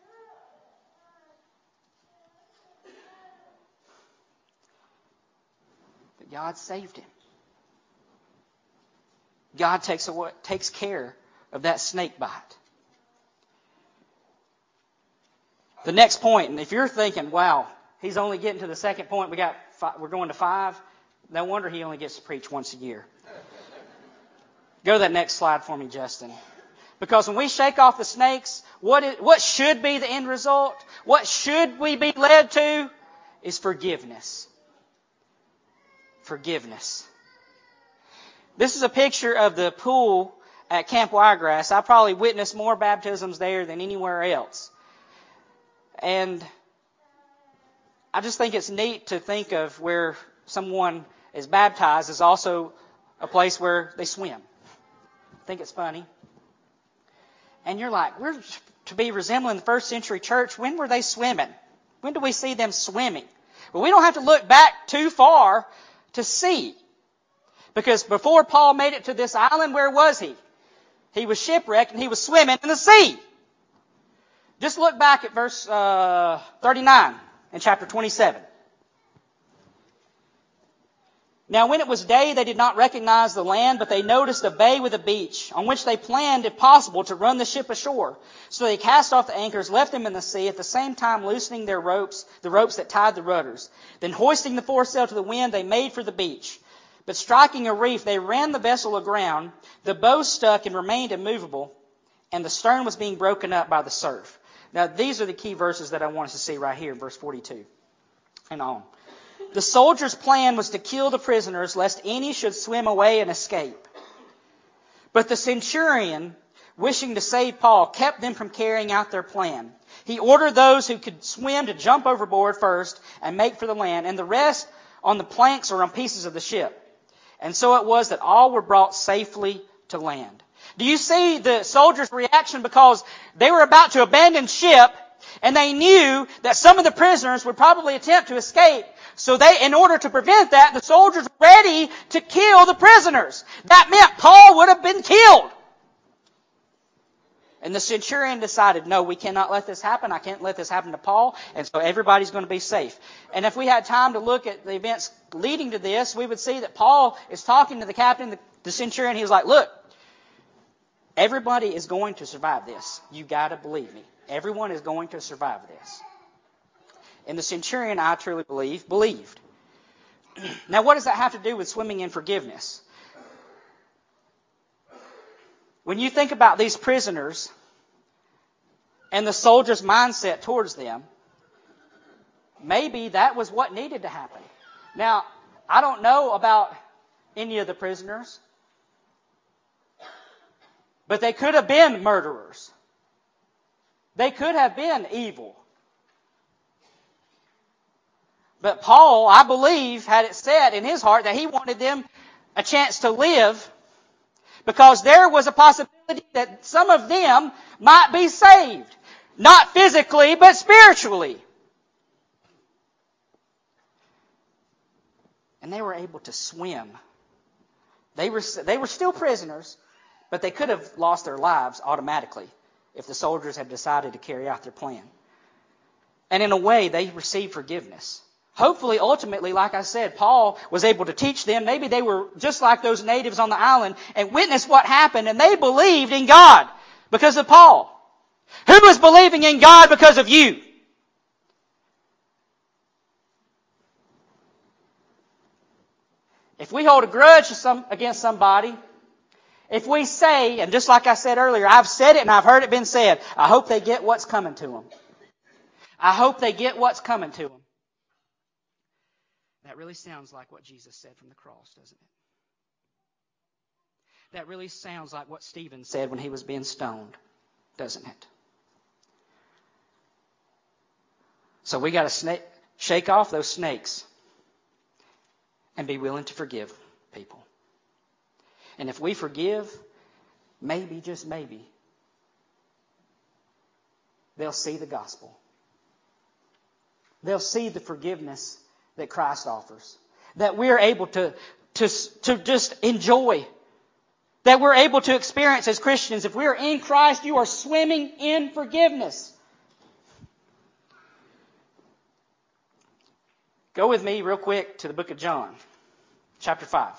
But God saved him. God takes away, takes care of that snake bite. The next point, and if you're thinking, wow, he's only getting to the second point, we got five, we're going to five, no wonder he only gets to preach once a year. Go to that next slide for me, Justin. Because when we shake off the snakes, what is, what should be the end result? What should we be led to? Is forgiveness. Forgiveness. This is a picture of the pool at Camp Wiregrass. I probably witnessed more baptisms there than anywhere else. And I just think it's neat to think of where someone is baptized is also a place where they swim. I think it's funny. And you're like, we're to be resembling the first century church. When were they swimming? When do we see them swimming? Well, we don't have to look back too far to see. Because before Paul made it to this island, where was he? He was shipwrecked and he was swimming in the sea. Just look back at verse uh, thirty-nine in chapter twenty-seven. Now when it was day, they did not recognize the land, but they noticed a bay with a beach, on which they planned, if possible, to run the ship ashore. So they cast off the anchors, left them in the sea, at the same time loosening their ropes, the ropes that tied the rudders. Then hoisting the foresail to the wind, they made for the beach. But striking a reef, they ran the vessel aground. The bow stuck and remained immovable, and the stern was being broken up by the surf. Now, these are the key verses that I want us to see right here in verse forty-two and on. The soldiers' plan was to kill the prisoners, lest any should swim away and escape. But the centurion, wishing to save Paul, kept them from carrying out their plan. He ordered those who could swim to jump overboard first and make for the land, and the rest on the planks or on pieces of the ship. And so it was that all were brought safely to land. Do you see the soldiers' reaction? Because they were about to abandon ship, and they knew that some of the prisoners would probably attempt to escape. So they, in order to prevent that, the soldiers were ready to kill the prisoners. That meant Paul would have been killed. And the centurion decided, no, we cannot let this happen. I can't let this happen to Paul. And so everybody's going to be safe. And if we had time to look at the events leading to this, we would see that Paul is talking to the captain, the, the centurion. He was like, look, everybody is going to survive this. You got to believe me. Everyone is going to survive this. And the centurion, I truly believe, believed. Now, what does that have to do with swimming in forgiveness? When you think about these prisoners and the soldiers' mindset towards them, maybe that was what needed to happen. Now, I don't know about any of the prisoners, but they could have been murderers. They could have been evil. But Paul, I believe, had it set in his heart that he wanted them a chance to live, because there was a possibility that some of them might be saved. Not physically, but spiritually. And they were able to swim. They were, they were still prisoners, but they could have lost their lives automatically if the soldiers had decided to carry out their plan. And in a way, they received forgiveness. Hopefully, ultimately, like I said, Paul was able to teach them. Maybe they were just like those natives on the island and witnessed what happened, and they believed in God because of Paul. Who is believing in God because of you? If we hold a grudge against somebody, if we say, and just like I said earlier, I've said it and I've heard it been said, I hope they get what's coming to them. I hope they get what's coming to them. That really sounds like what Jesus said from the cross, doesn't it? That really sounds like what Stephen said when he was being stoned, doesn't it? So we got to snake, shake off those snakes and be willing to forgive people. And if we forgive, maybe, just maybe, they'll see the gospel. They'll see the forgiveness that Christ offers. That we're able to, to, to just enjoy. That we're able to experience as Christians. If we are in Christ, you are swimming in forgiveness. Go with me real quick to the book of John, chapter five.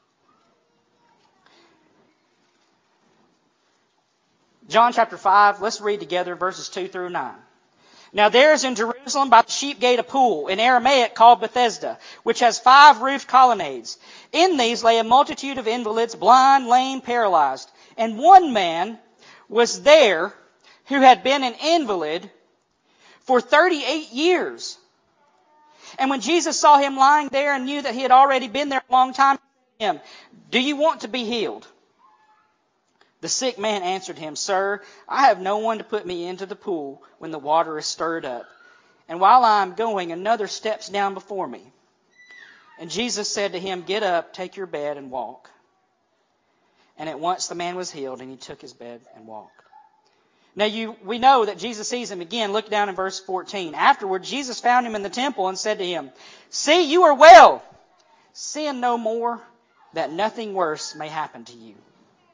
John chapter five, let's read together verses two through nine. Now there is in Jerusalem by the sheep gate a pool, in Aramaic called Bethesda, which has five roofed colonnades. In these lay a multitude of invalids, blind, lame, paralyzed. And one man was there who had been an invalid for thirty-eight years. And when Jesus saw him lying there and knew that he had already been there a long time, he said to him, "Do you want to be healed?" The sick man answered him, "Sir, I have no one to put me into the pool when the water is stirred up. And while I am going, another steps down before me." And Jesus said to him, "Get up, take your bed, and walk." And at once the man was healed, and he took his bed and walked. Now you, we know that Jesus sees him again. Look down in verse fourteen. Afterward, Jesus found him in the temple and said to him, "See, you are well. Sin no more, that nothing worse may happen to you."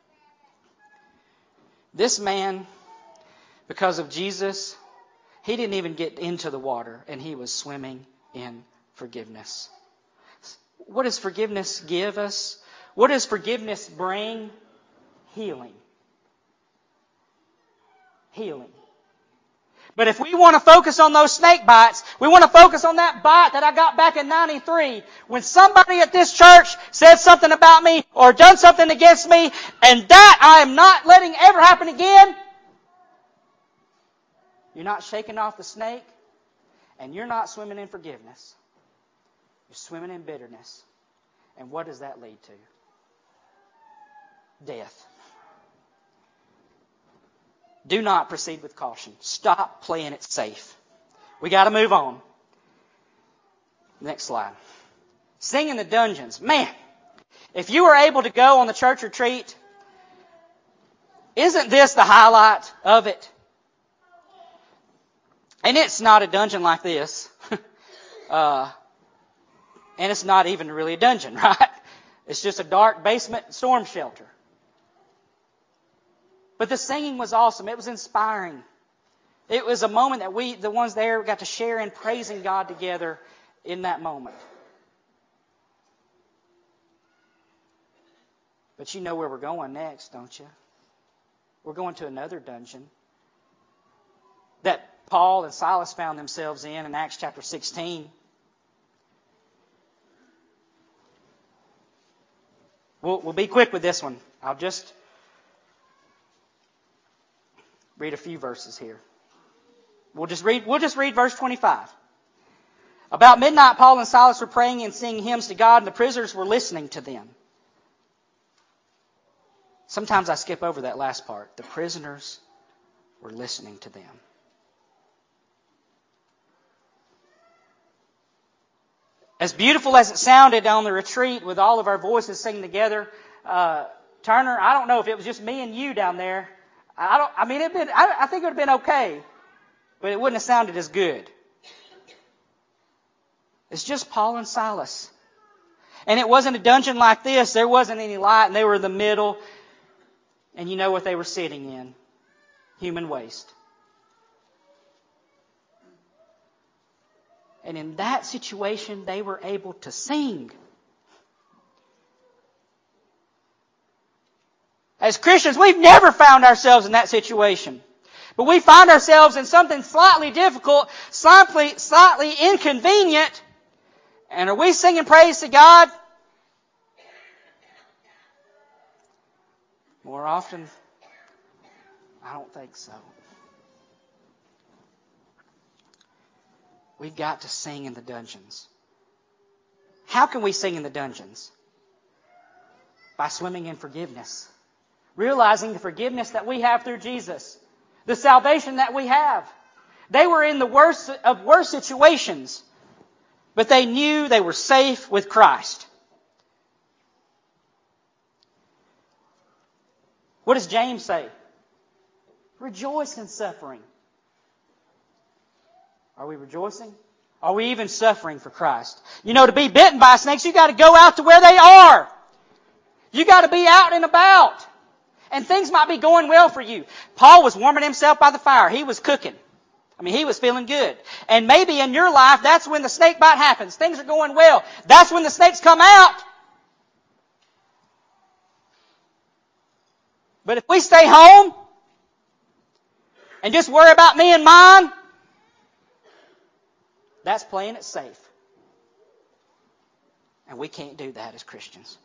This man, because of Jesus, he didn't even get into the water, and he was swimming in forgiveness. What does forgiveness give us? What does forgiveness bring? Healing. Healing. But if we want to focus on those snake bites, we want to focus on that bite that I got back in ninety-three, when somebody at this church said something about me or done something against me, and that I am not letting ever happen again. You're not shaking off the snake, and you're not swimming in forgiveness. You're swimming in bitterness. And what does that lead to? Death. Do not proceed with caution. Stop playing it safe. We got to move on. Next slide. Sing in the dungeons. Man, if you were able to go on the church retreat Isn't this the highlight of it? And it's not a dungeon like this. uh, and it's not even really a dungeon, right? It's just a dark basement storm shelter. But the singing was awesome. It was inspiring. It was a moment that we, the ones there, got to share in praising God together in that moment. But you know where we're going next, don't you? We're going to another dungeon that Paul and Silas found themselves in in Acts chapter sixteen. We'll, we'll be quick with this one. I'll just read a few verses here. We'll just read, we'll just read verse twenty-five. About midnight, Paul and Silas were praying and singing hymns to God, and the prisoners were listening to them. Sometimes I skip over that last part. The prisoners were listening to them. As beautiful as it sounded on the retreat with all of our voices singing together, uh, Turner, I don't know if it was just me and you down there. I don't. I mean, it been. I, I think it would have been okay, but it wouldn't have sounded as good. It's just Paul and Silas, and it wasn't a dungeon like this. There wasn't any light, and they were in the middle. And you know what they were sitting in? Human waste. And in that situation, they were able to sing. As Christians, we've never found ourselves in that situation. But we find ourselves in something slightly difficult, slightly, slightly inconvenient. And are we singing praise to God? More often, I don't think so. We've got to sing in the dungeons. How can we sing in the dungeons? By swimming in forgiveness. Realizing the forgiveness that we have through Jesus. The salvation that we have. They were in the worst of worst situations, but they knew they were safe with Christ. What does James say? Rejoice in suffering. Are we rejoicing? Are we even suffering for Christ? You know, to be bitten by snakes, you got to go out to where they are. You got to be out and about. And things might be going well for you. Paul was warming himself by the fire. He was cooking. I mean, he was feeling good. And maybe in your life, that's when the snake bite happens. Things are going well. That's when the snakes come out. But if we stay home and just worry about me and mine, that's playing it safe. And we can't do that as Christians.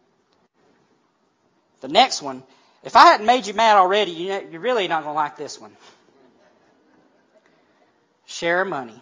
The next one, if I hadn't made you mad already, you're really not going to like this one. Share money.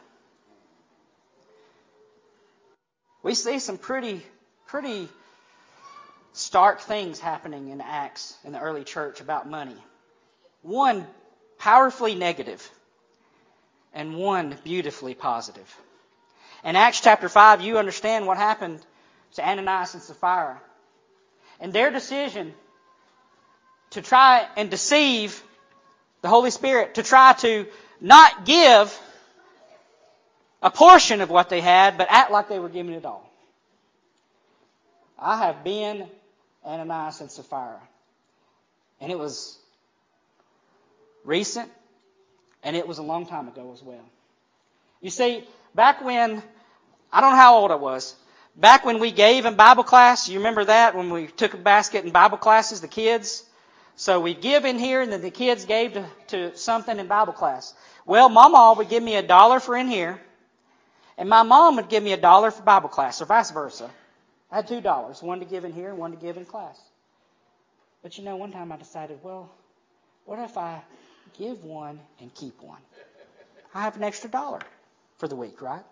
We see some pretty, pretty stark things happening in Acts in the early church about money. One powerfully negative and one beautifully positive. In Acts chapter five, you understand what happened to Ananias and Sapphira. And their decision to try and deceive the Holy Spirit, to try to not give a portion of what they had, but act like they were giving it all. I have been Ananias and Sapphira. And it was recent, and it was a long time ago as well. You see, back when, I don't know how old I was, back when we gave in Bible class, you remember that, when we took a basket in Bible classes, the kids? So we'd give in here, and then the kids gave to, to something in Bible class. Well, Mama would give me a dollar for in here, and my mom would give me a dollar for Bible class, or vice versa. I had two dollars, one to give in here and one to give in class. But you know, one time I decided, well, what if I give one and keep one? I have an extra dollar for the week, right?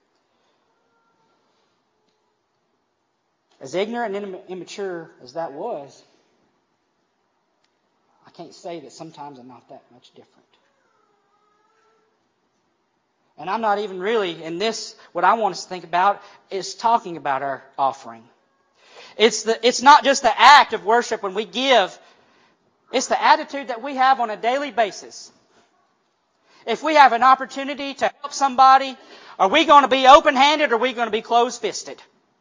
As ignorant and immature as that was, I can't say that sometimes I'm not that much different. And I'm not even really, in this, what I want us to think about is talking about our offering. It's the, it's not just the act of worship when we give It's the attitude that we have on a daily basis. If we have an opportunity to help somebody, are we going to be open-handed or are we going to be closed-fisted?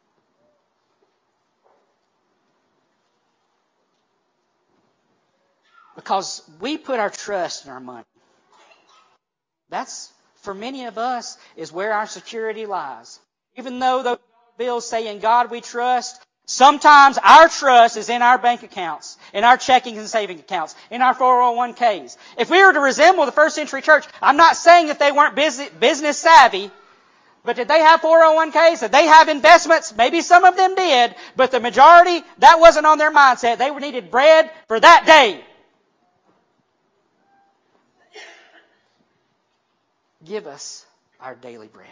Because we put our trust in our money. That's, for many of us, is where our security lies. Even though those bills say, in God we trust, sometimes our trust is in our bank accounts, in our checking and saving accounts, in our four oh one k's. If we were to resemble the first century church, I'm not saying that they weren't business savvy, but did they have four oh one k's? Did they have investments? Maybe some of them did, but the majority, that wasn't on their mindset. They needed bread for that day. Give us our daily bread.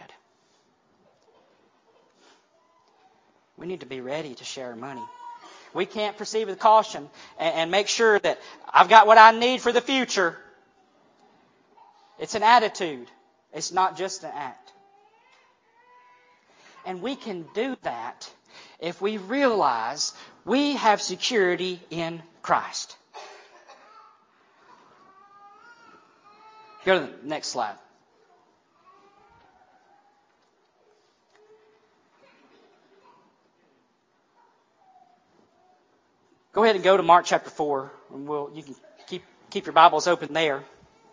We need to be ready to share our money. We can't proceed with caution and, and make sure that I've got what I need for the future. It's an attitude. It's not just an act. And we can do that if we realize we have security in Christ. Go to the next slide. Go ahead and go to Mark chapter four, and we'll you can keep keep your Bibles open there.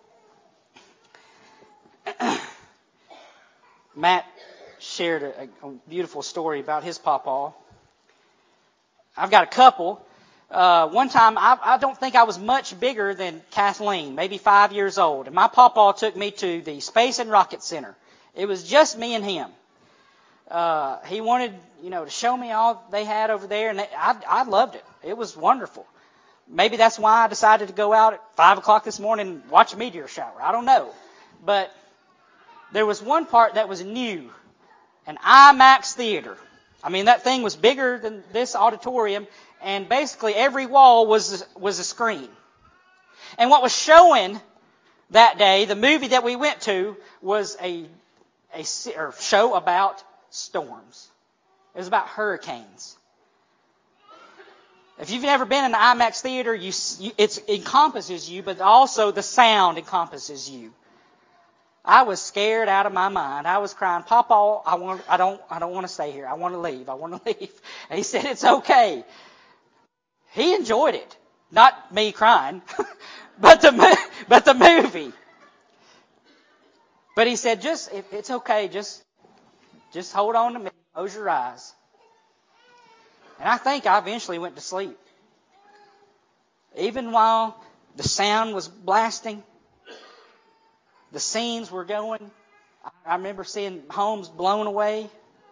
Matt shared a, a beautiful story about his pawpaw. I've got a couple. Uh, one time, I, I don't think I was much bigger than Kathleen, maybe five years old, and my pawpaw took me to the Space and Rocket Center. It was just me and him. Uh, he wanted, you know, to show me all they had over there, and I, I loved it. It was wonderful. Maybe that's why I decided to go out at five o'clock this morning and watch a meteor shower. I don't know. But there was one part that was new, an IMAX theater. I mean, that thing was bigger than this auditorium, and basically every wall was was a screen. And what was showing that day, the movie that we went to, was a a or show about storms. It was about hurricanes. If you've never been in the IMAX theater, you, you it encompasses you, but also the sound encompasses you. I was scared out of my mind. I was crying, Papa, I want, I don't, I don't want to stay here. I want to leave. I want to leave. And he said, it's okay. He enjoyed it, not me crying, but the but the movie. But he said, just it's okay. Just just hold on to me. Close your eyes. And I think I eventually went to sleep. Even while the sound was blasting, the scenes were going. I remember seeing homes blown away.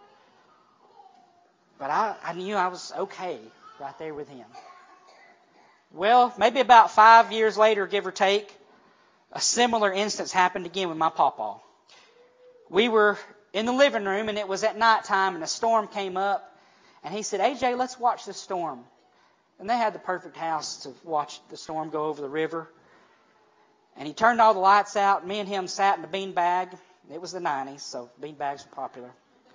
But I, I knew I was okay right there with him. Well, maybe about five years later, give or take, a similar instance happened again with my pawpaw. We were in the living room, and it was at nighttime, and a storm came up. And he said, A J, let's watch this storm. And they had the perfect house to watch the storm go over the river. And he turned all the lights out. Me and him sat in the beanbag. It was the nineties, so beanbags were popular.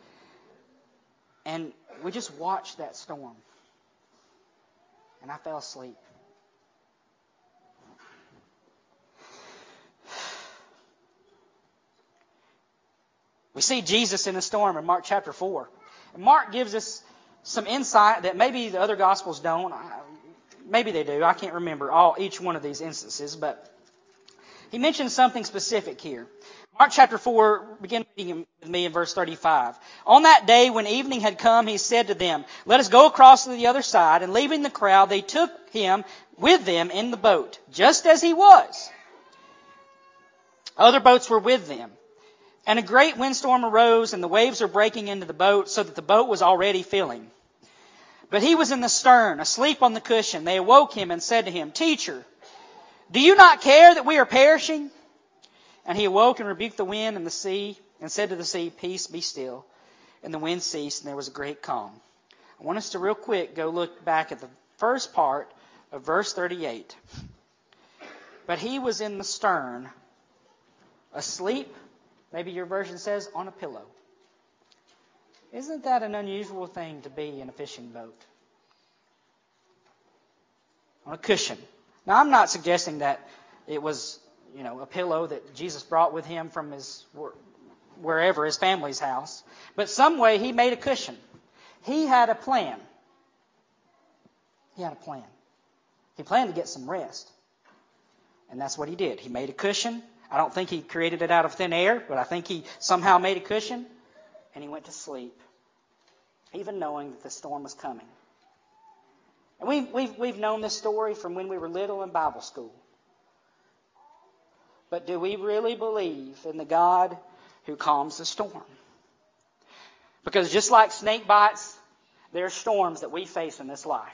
And we just watched that storm. And I fell asleep. We see Jesus in a storm in Mark chapter four. And Mark gives us some insight that maybe the other Gospels don't. Maybe they do. I can't remember all each one of these instances, but he mentions something specific here. Mark chapter four, begin reading with me in verse thirty-five. On that day when evening had come, he said to them, let us go across to the other side. And leaving the crowd, they took him with them in the boat, just as he was. Other boats were with them. And a great windstorm arose, and the waves were breaking into the boat, so that the boat was already filling. But he was in the stern, asleep on the cushion. They awoke him and said to him, Teacher, do you not care that we are perishing? And he awoke and rebuked the wind and the sea, and said to the sea, Peace, be still. And the wind ceased, and there was a great calm. I want us to real quick go look back at the first part of verse thirty-eight. But he was in the stern, asleep. Maybe your version says, on a pillow. Isn't that an unusual thing to be in a fishing boat? On a cushion. Now, I'm not suggesting that it was, you know, a pillow that Jesus brought with him from his wherever, his family's house. But some way he made a cushion. He had a plan. He had a plan. He planned to get some rest. And that's what he did. He made a cushion. I don't think he created it out of thin air, but I think he somehow made a cushion. And he went to sleep, even knowing that the storm was coming. And we've, we've, we've known this story from when we were little in Bible school. But do we really believe in the God who calms the storm? Because just like snake bites, there are storms that we face in this life.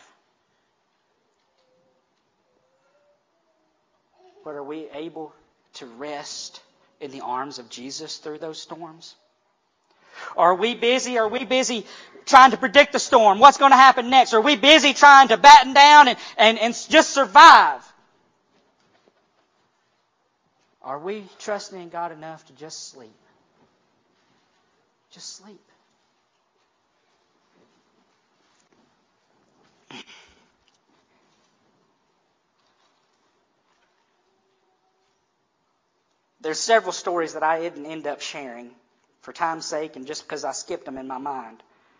But are we able to rest in the arms of Jesus through those storms? Are we busy? Are we busy trying to predict the storm? What's going to happen next? Are we busy trying to batten down and, and, and just survive? Are we trusting in God enough to just sleep? Just sleep. There's several stories that I didn't end up sharing for time's sake and just because I skipped them in my mind.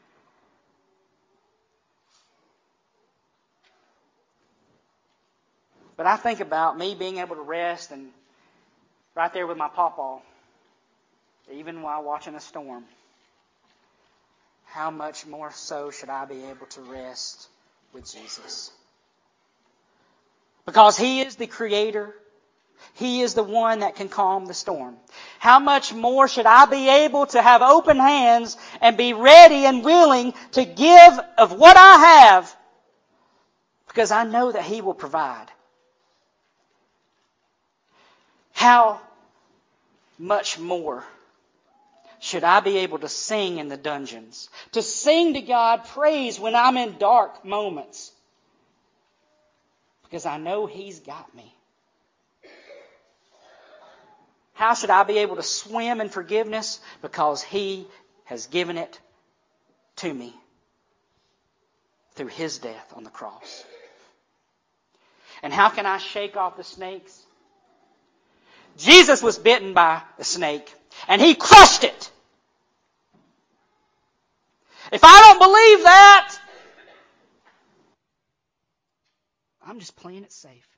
But I think about me being able to rest and right there with my pawpaw, even while watching a storm. How much more so should I be able to rest with Jesus? Because He is the Creator. He is the one that can calm the storm. How much more should I be able to have open hands and be ready and willing to give of what I have? Because I know that He will provide. How much more should I be able to sing in the dungeons? To sing to God praise when I'm in dark moments? Because I know He's got me. How should I be able to swim in forgiveness? Because He has given it to me through His death on the cross. And how can I shake off the snakes? Jesus was bitten by a snake, and He crushed it. If I don't believe that, I'm just playing it safe.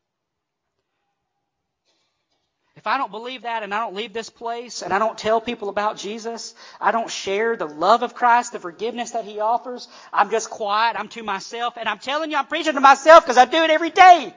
If I don't believe that and I don't leave this place and I don't tell people about Jesus, I don't share the love of Christ, the forgiveness that He offers, I'm just quiet, I'm to myself, and I'm telling you, I'm preaching to myself because I do it every day.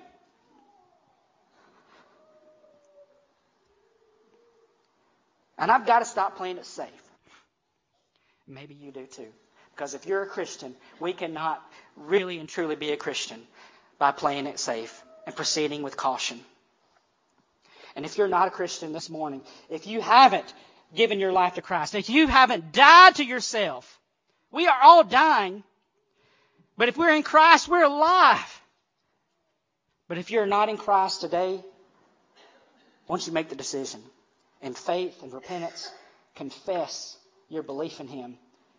And I've got to stop playing it safe. Maybe you do too. Because if you're a Christian, we cannot really and truly be a Christian by playing it safe and proceeding with caution. And if you're not a Christian this morning, if you haven't given your life to Christ, if you haven't died to yourself, we are all dying. But if we're in Christ, we're alive. But if you're not in Christ today, once you make the decision in faith and repentance, confess your belief in Him,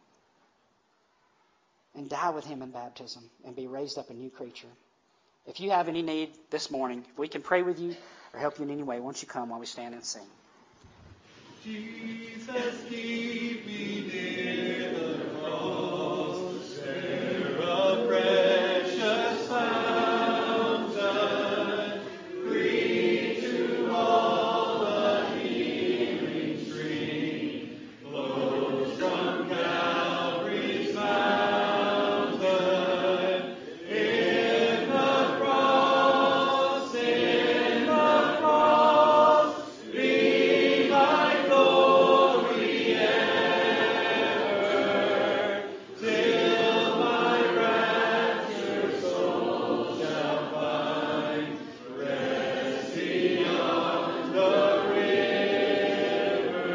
and die with Him in baptism and be raised up a new creature. If you have any need this morning, if we can pray with you or help you in any way, won't you come while we stand and sing? Jesus, keep me near the cross, there a precious fountain, free to all the healing stream, flows from Calvary's mountain. In the cross, in the cross, be my glory ever, till my raptured soul shall find rest beyond the river.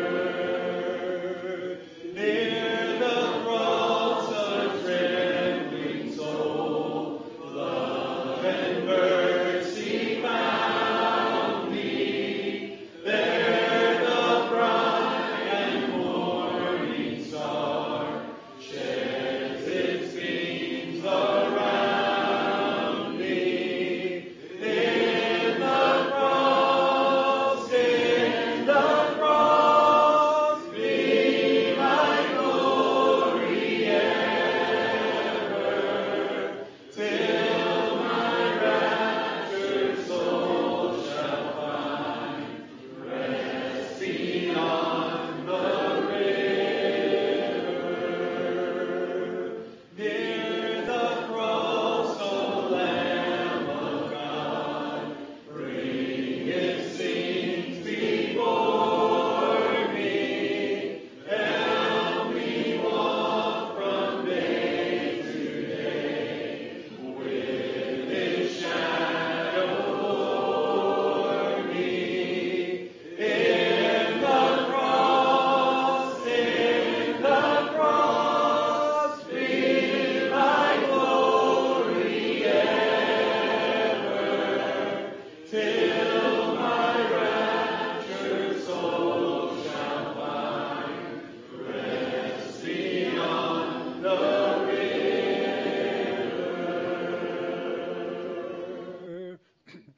Near the cross, a trembling soul, love and mercy found me. There the bright and morning star sheds its beams around me. In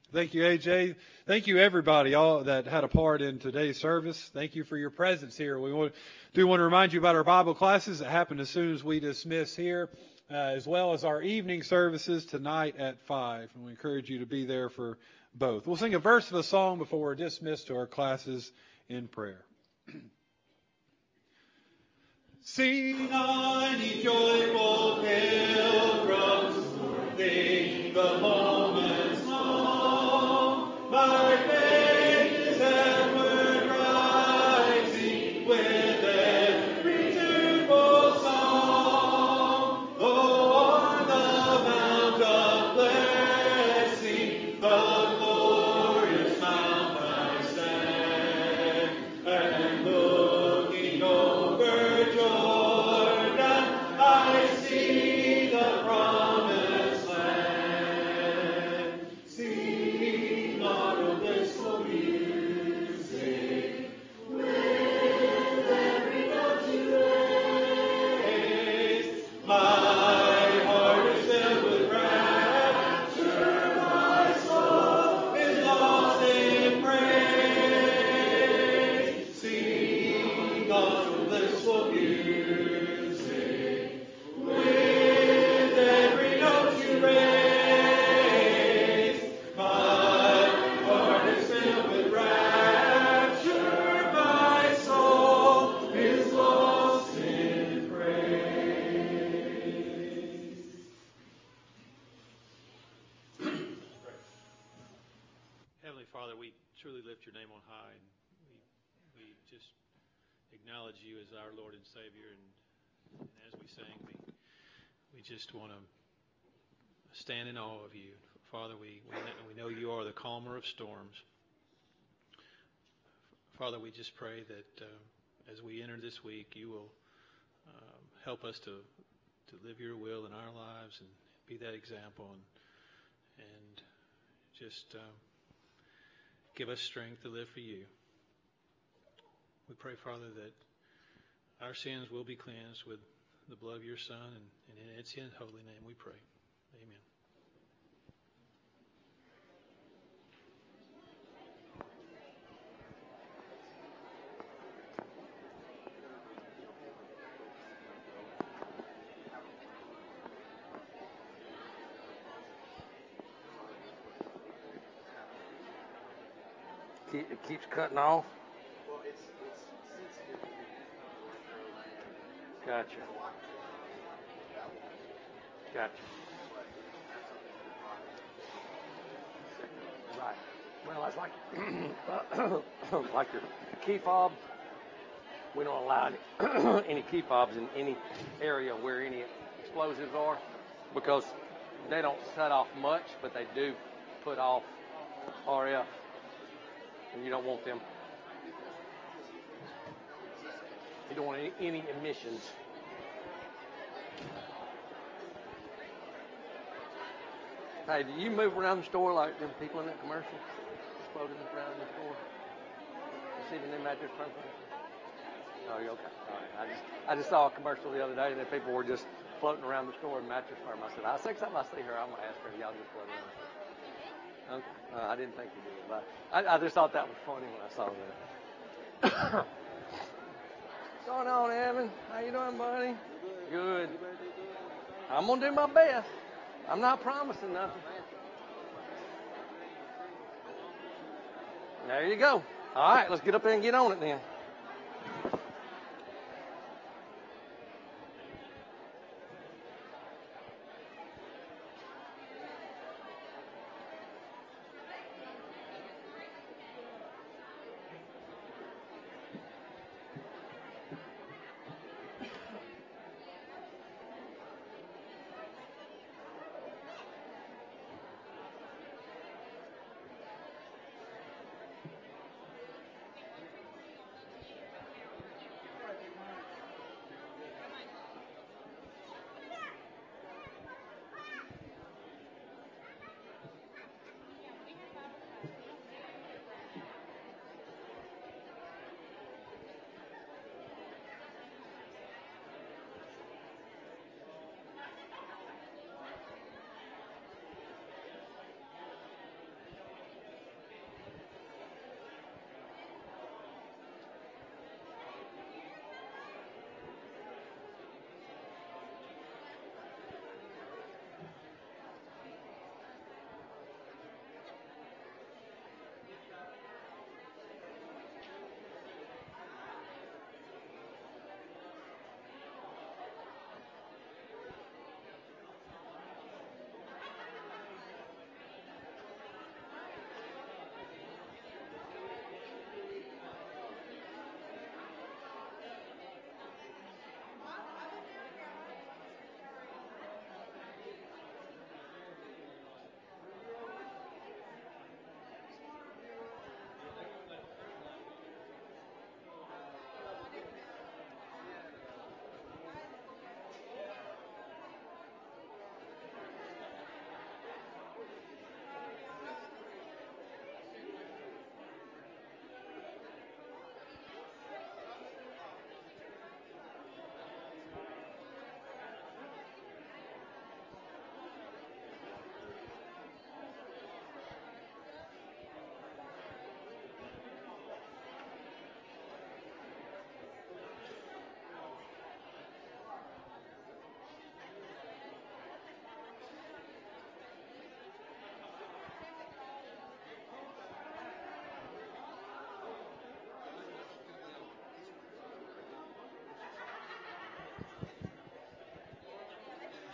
Thank you, A J. Thank you, everybody, all that had a part in today's service. Thank you for your presence here. We want, do want to remind you about our Bible classes that happen as soon as we dismiss here, uh, as well as our evening services tonight at five. And we encourage you to be there for both. We'll sing a verse of a song before we're dismissed to our classes in prayer. Sing on, ye joyful pilgrims, sing the moment's song. My faith is ever rising with every tuneful song. Oh, on the mount of blessing, the glorious mount I stand, and looking over Jordan, I see the promised land. Sing on a blissful music, with every note you raise. My heart is filled with rapture, my soul is lost in praise. Sing on a blissful music, with every note you raise. My heart is filled with rapture, my soul is lost in praise. Heavenly Father, we truly lift your name on high, and we we just acknowledge you as our Lord and Savior. And, and as we sing, we we just want to stand in awe of you, Father. We we know, we know you are the calmer of storms. Father, we just pray that uh, as we enter this week, you will um, help us to to live your will in our lives and be that example, and and just. Um, Give us strength to live for you. We pray, Father, that our sins will be cleansed with the blood of your Son, and, and in its holy name we pray. Amen. Keep, it keeps cutting off. Gotcha. Gotcha. Right. Well, it's like like your key fob. We don't allow any, any key fobs in any area where any explosives are, because they don't set off much, but they do put off R F. And you don't want them. You don't want any, any emissions. Hey, do you move around the store like them people in that commercial? Exploding around the store? You see the new mattress firm? Oh, you okay? All right. I just I just saw a commercial the other day, and the people were just floating around the store in mattress firm. I said, I think something I see her, I'm gonna ask her. Y'all just float around. Okay. Uh, I didn't think you did, but I, I just thought that was funny when I saw that. What's going on, Evan? How you doing, buddy? Good. I'm gonna do my best. I'm not promising nothing. There you go. All right, let's get up there and get on it then.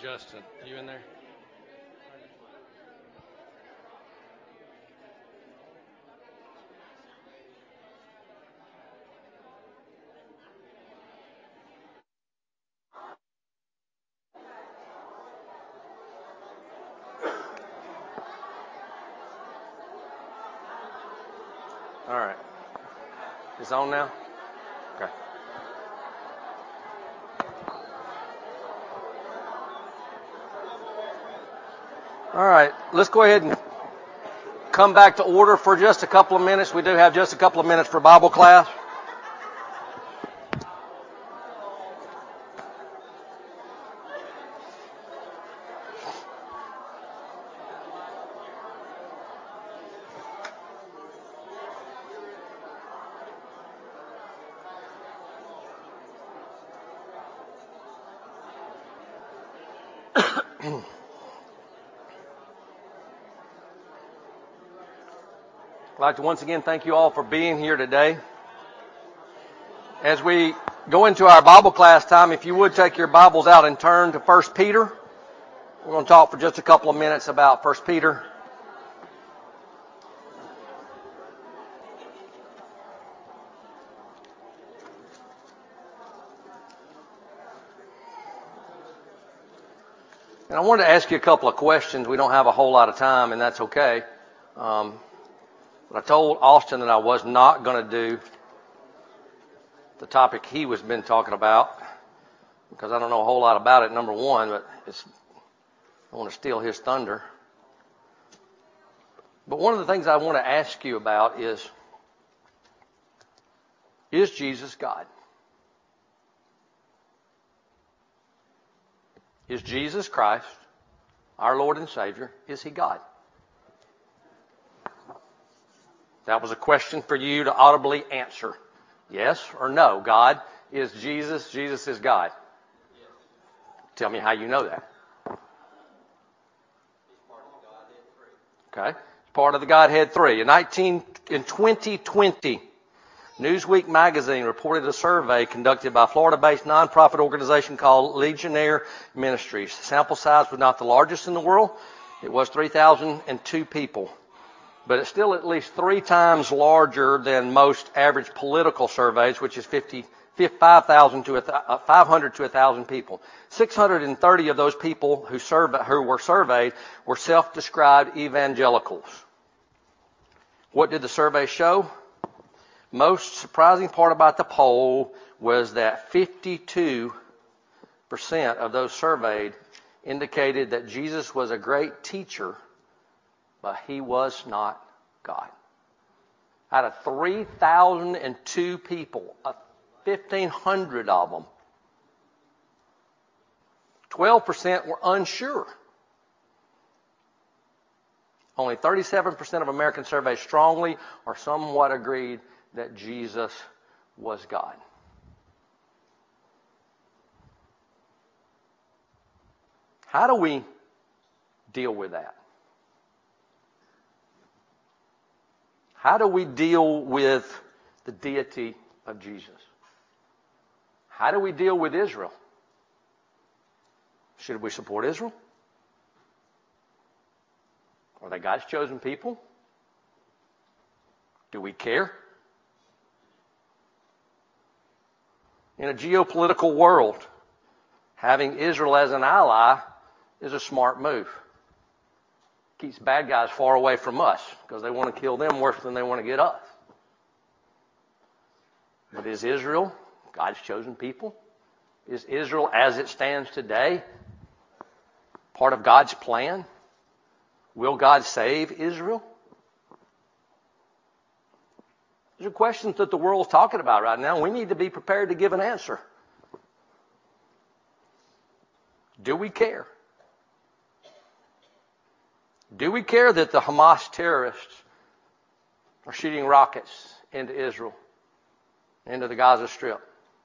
Justin, you in there? All right. It's on now? Okay. All right. Let's go ahead and come back to order for just a couple of minutes. We do have just a couple of minutes for Bible class. I'd like to once again thank you all for being here today. As we go into our Bible class time, if you would take your Bibles out and turn to First Peter. We're going to talk for just a couple of minutes about First Peter. And I wanted to ask you a couple of questions. We don't have a whole lot of time, and that's okay. Um, But I told Austin that I was not going to do the topic he was been talking about because I don't know a whole lot about it, number one, but it's, I want to steal his thunder. But one of the things I want to ask you about is, is Jesus God? Is Jesus Christ, our Lord and Savior, is He God? That was a question for you to audibly answer. Yes or no. God is Jesus. Jesus is God. Yes. Tell me how you know that. He's part of the Godhead three. Okay. Part of the Godhead three. In nineteen in twenty twenty, Newsweek magazine reported a survey conducted by a Florida-based nonprofit organization called Legionnaire Ministries. The sample size was not the largest in the world. It was three thousand two people. But it's still at least three times larger than most average political surveys, which is five thousand to five hundred to one thousand people. six hundred thirty of those people who, survey, who were surveyed were self-described evangelicals. What did the survey show? Most surprising part about the poll was that fifty-two percent of those surveyed indicated that Jesus was a great teacher, but He was not God. Out of three thousand two people, fifteen hundred of them, twelve percent were unsure. Only thirty-seven percent of Americans surveyed strongly or somewhat agreed that Jesus was God. How do we deal with that? How do we deal with the deity of Jesus? How do we deal with Israel? Should we support Israel? Are they God's chosen people? Do we care? In a geopolitical world, having Israel as an ally is a smart move. Keeps bad guys far away from us because they want to kill them worse than they want to get us. But is Israel God's chosen people? Is Israel, as it stands today, part of God's plan? Will God save Israel? These are questions that the world's talking about right now. We need to be prepared to give an answer. Do we care? Do we care that the Hamas terrorists are shooting rockets into Israel, into the Gaza Strip?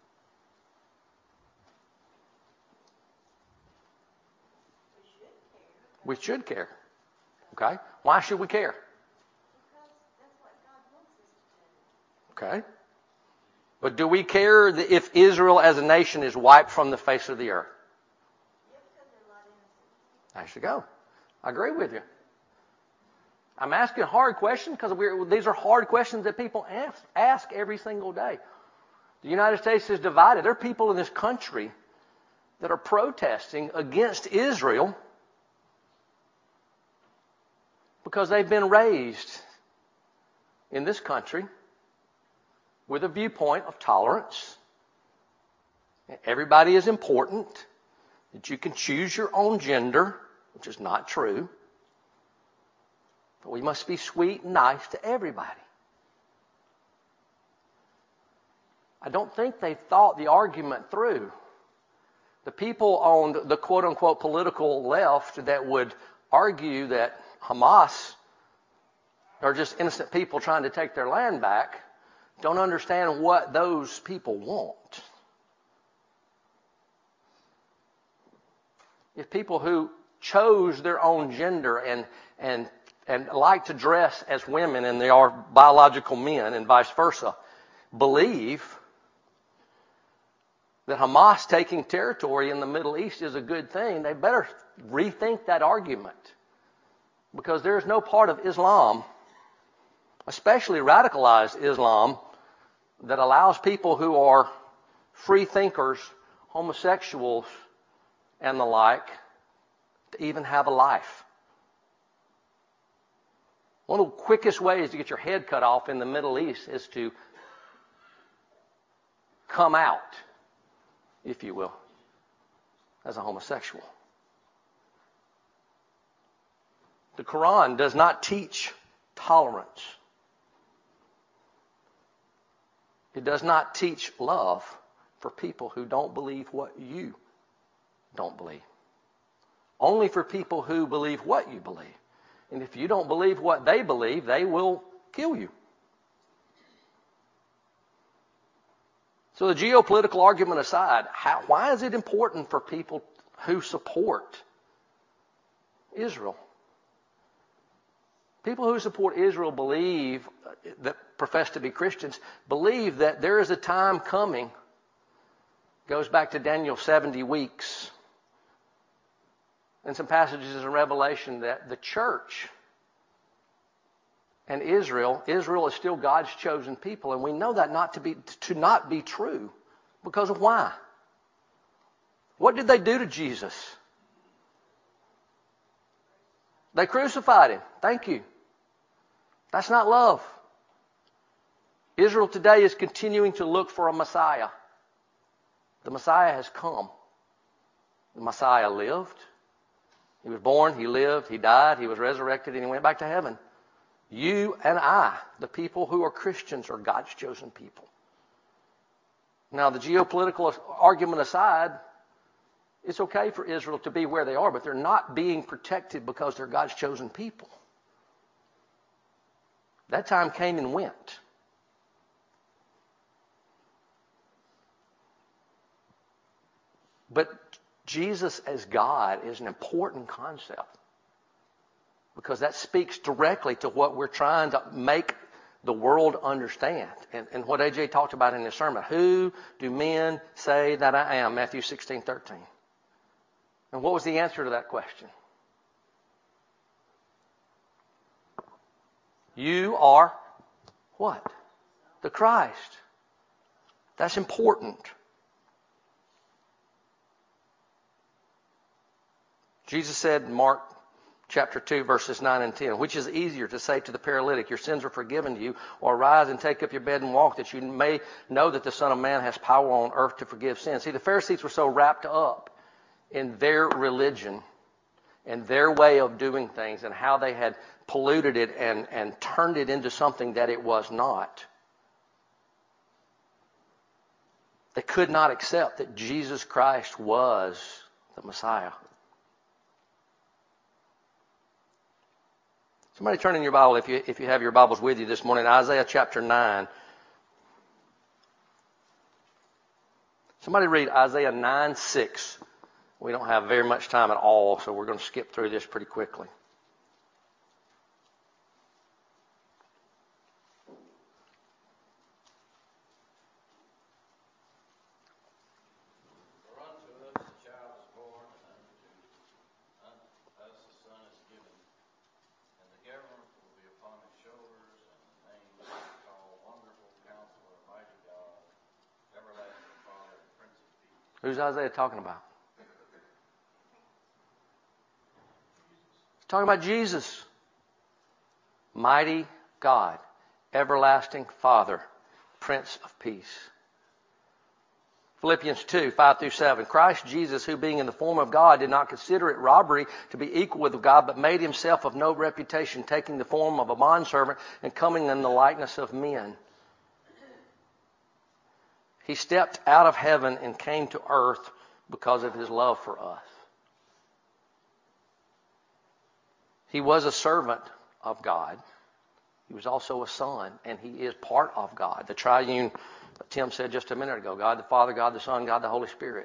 We should care. Okay? Why should we care? Okay? But do we care if Israel as a nation is wiped from the face of the earth? I should go. I agree with you. I'm asking hard questions because we're, these are hard questions that people ask, ask every single day. The United States is divided. There are people in this country that are protesting against Israel because they've been raised in this country with a viewpoint of tolerance. Everybody is important, that you can choose your own gender, which is not true. But we must be sweet and nice to everybody. I don't think they've thought the argument through. The people on the quote-unquote political left that would argue that Hamas are just innocent people trying to take their land back don't understand what those people want. If people who chose their own gender and and and like to dress as women and they are biological men and vice versa, believe that Hamas taking territory in the Middle East is a good thing, they better rethink that argument. Because there is no part of Islam, especially radicalized Islam, that allows people who are free thinkers, homosexuals, and the like, to even have a life. One of the quickest ways to get your head cut off in the Middle East is to come out, if you will, as a homosexual. The Quran does not teach tolerance. It does not teach love for people who don't believe what you don't believe. Only for people who believe what you believe. And if you don't believe what they believe, they will kill you. So the geopolitical argument aside, how, why is it important for people who support Israel? People who support Israel believe, that profess to be Christians, believe that there is a time coming, goes back to Daniel seventy weeks, and some passages in Revelation that the church and Israel, Israel is still God's chosen people, and we know that not to be to not be true. Because of why? What did they do to Jesus? They crucified him. Thank you. That's not love. Israel today is continuing to look for a Messiah. The Messiah has come. The Messiah lived. He was born, he lived, he died, he was resurrected, and he went back to heaven. You and I, the people who are Christians, are God's chosen people. Now, the geopolitical argument aside, it's okay for Israel to be where they are, but they're not being protected because they're God's chosen people. That time came and went. But Jesus as God is an important concept because that speaks directly to what we're trying to make the world understand. And, and what A J talked about in his sermon. Who do men say that I am? Matthew sixteen thirteen. And what was the answer to that question? You are what? The Christ. That's important. Jesus said in Mark chapter two, verses nine and ten, which is easier to say to the paralytic, your sins are forgiven to you, or rise and take up your bed and walk, that you may know that the Son of Man has power on earth to forgive sins. See, the Pharisees were so wrapped up in their religion and their way of doing things and how they had polluted it and, and turned it into something that it was not. They could not accept that Jesus Christ was the Messiah. Somebody turn in your Bible, if you if you have your Bibles with you this morning, Isaiah chapter nine. Somebody read Isaiah nine six. We don't have very much time at all, so we're going to skip through this pretty quickly. Who's Isaiah talking about? He's talking about Jesus. Mighty God, everlasting Father, Prince of Peace. Philippians two, five through seven. Christ Jesus, who being in the form of God, did not consider it robbery to be equal with God, but made himself of no reputation, taking the form of a bondservant and coming in the likeness of men. He stepped out of heaven and came to earth because of his love for us. He was a servant of God. He was also a son, and he is part of God. The triune, Tim said just a minute ago, God the Father, God the Son, God the Holy Spirit.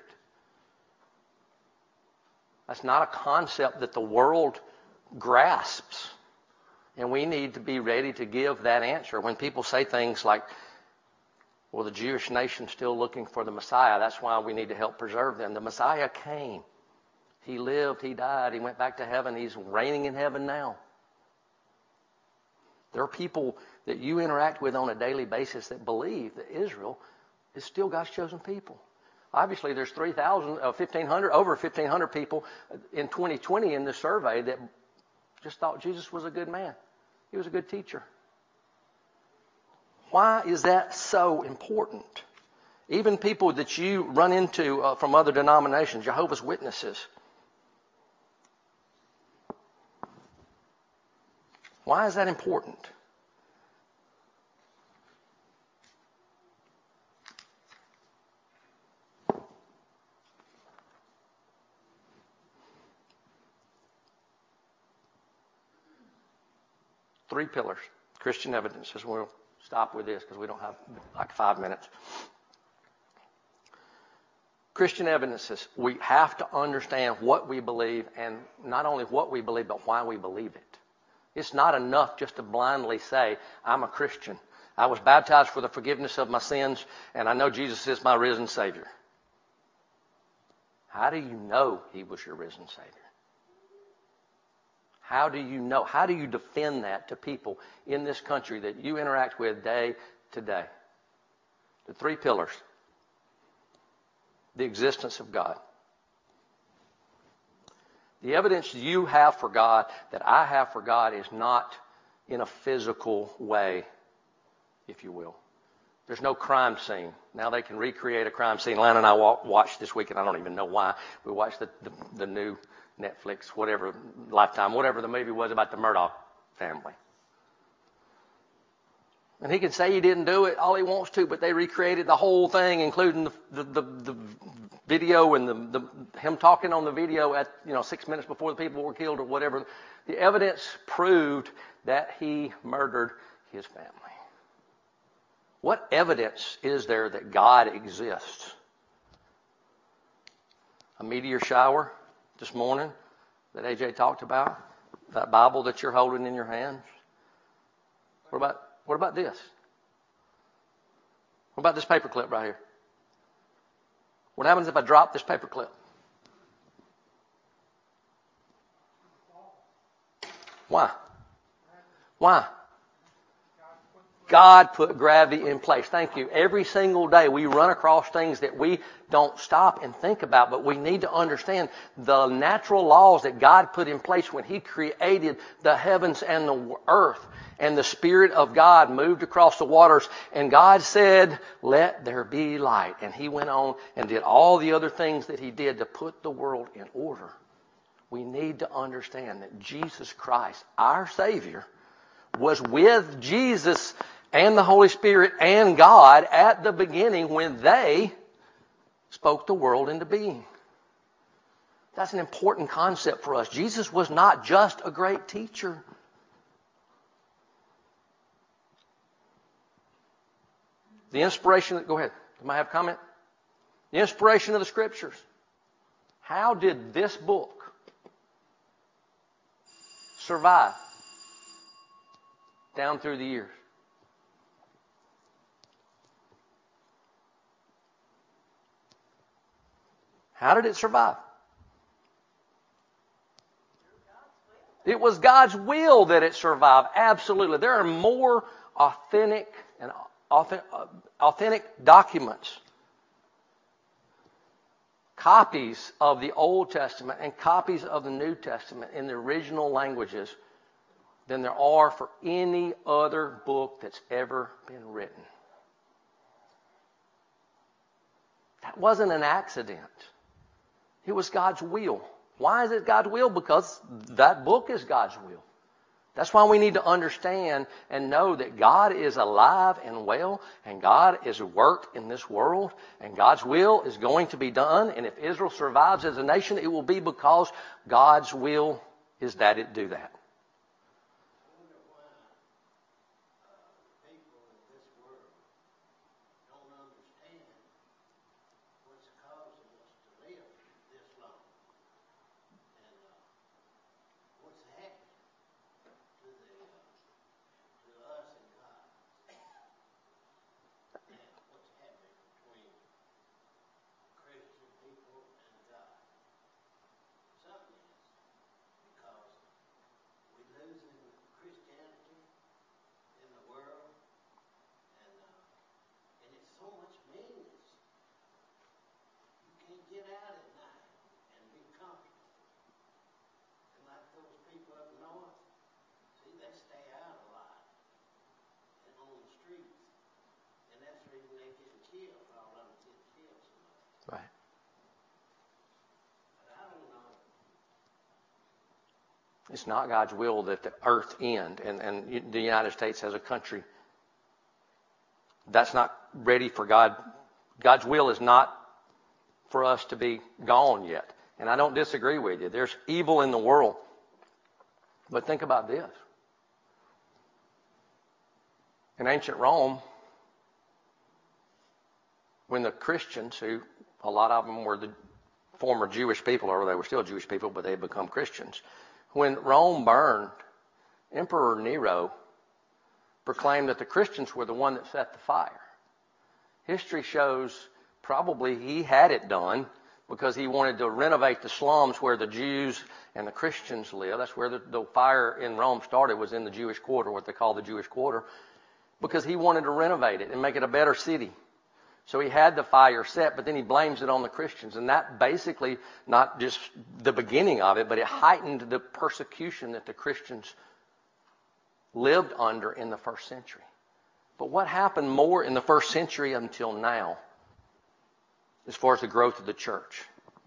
That's not a concept that the world grasps. And we need to be ready to give that answer. When people say things like, well, the Jewish nation's still looking for the Messiah, that's why we need to help preserve them. The Messiah came. He lived, he died, he went back to heaven, he's reigning in heaven now. There are people that you interact with on a daily basis that believe that Israel is still God's chosen people. Obviously, there's three thousand, uh, fifteen hundred, over fifteen hundred people in twenty twenty in this survey that just thought Jesus was a good man. He was a good teacher. Why is that so important? Even people that you run into uh, from other denominations, Jehovah's Witnesses. Why is that important? Three pillars. Christian evidences. We'll stop with this because we don't have like five minutes. Christian evidences. We have to understand what we believe, and not only what we believe, but why we believe it. It's not enough just to blindly say, I'm a Christian. I was baptized for the forgiveness of my sins, and I know Jesus is my risen Savior. How do you know he was your risen Savior? How do you know? How do you defend that to people in this country that you interact with day to day? The three pillars. The existence of God. The evidence you have for God, that I have for God, is not in a physical way, if you will. There's no crime scene. Now they can recreate a crime scene. Lana and I watched this week, and I don't even know why. We watched the, the, the new Netflix, whatever, Lifetime, whatever the movie was about the Murdoch family. And he can say he didn't do it all he wants to, but they recreated the whole thing, including the the, the, the video and the, the him talking on the video at you know six minutes before the people were killed or whatever. The evidence proved that he murdered his family. What evidence is there that God exists? A meteor shower this morning that A J talked about? That Bible that you're holding in your hands? What about What about this? What about this paper clip right here? What happens if I drop this paper clip? Why? Why? God put gravity in place. Thank you. Every single day we run across things that we don't stop and think about, but we need to understand the natural laws that God put in place when He created the heavens and the earth. And the Spirit of God moved across the waters, and God said, let there be light. And He went on and did all the other things that He did to put the world in order. We need to understand that Jesus Christ, our Savior, was with Jesus and the Holy Spirit and God at the beginning when they spoke the world into being. That's an important concept for us. Jesus was not just a great teacher. The inspiration, go ahead. You might have a comment. The inspiration of the Scriptures. How did this book survive down through the years? How did it survive? It was God's will that it survived. Absolutely. There are more authentic and authentic documents copies of the Old Testament and copies of the New Testament in the original languages than there are for any other book that's ever been written. That wasn't an accident. It was God's will. Why is it God's will? Because that book is God's will. That's why we need to understand and know that God is alive and well, and God is at work in this world, and God's will is going to be done. And if Israel survives as a nation, it will be because God's will is that it do that. Right. It's not God's will that the earth end and, and the United States as a country. That's not ready for God. God's will is not for us to be gone yet. And I don't disagree with you. There's evil in the world. But think about this. In ancient Rome, when the Christians, who a lot of them were the former Jewish people, or they were still Jewish people, but they had become Christians. When Rome burned, Emperor Nero proclaimed that the Christians were the one that set the fire. History shows probably he had it done because he wanted to renovate the slums where the Jews and the Christians live. That's where the, the fire in Rome started, was in the Jewish quarter, what they call the Jewish quarter, because he wanted to renovate it and make it a better city. So he had the fire set, but then he blames it on the Christians. And that basically, not just the beginning of it, but it heightened the persecution that the Christians lived under in the first century. But what happened more in the first century until now, as far as the growth of the church?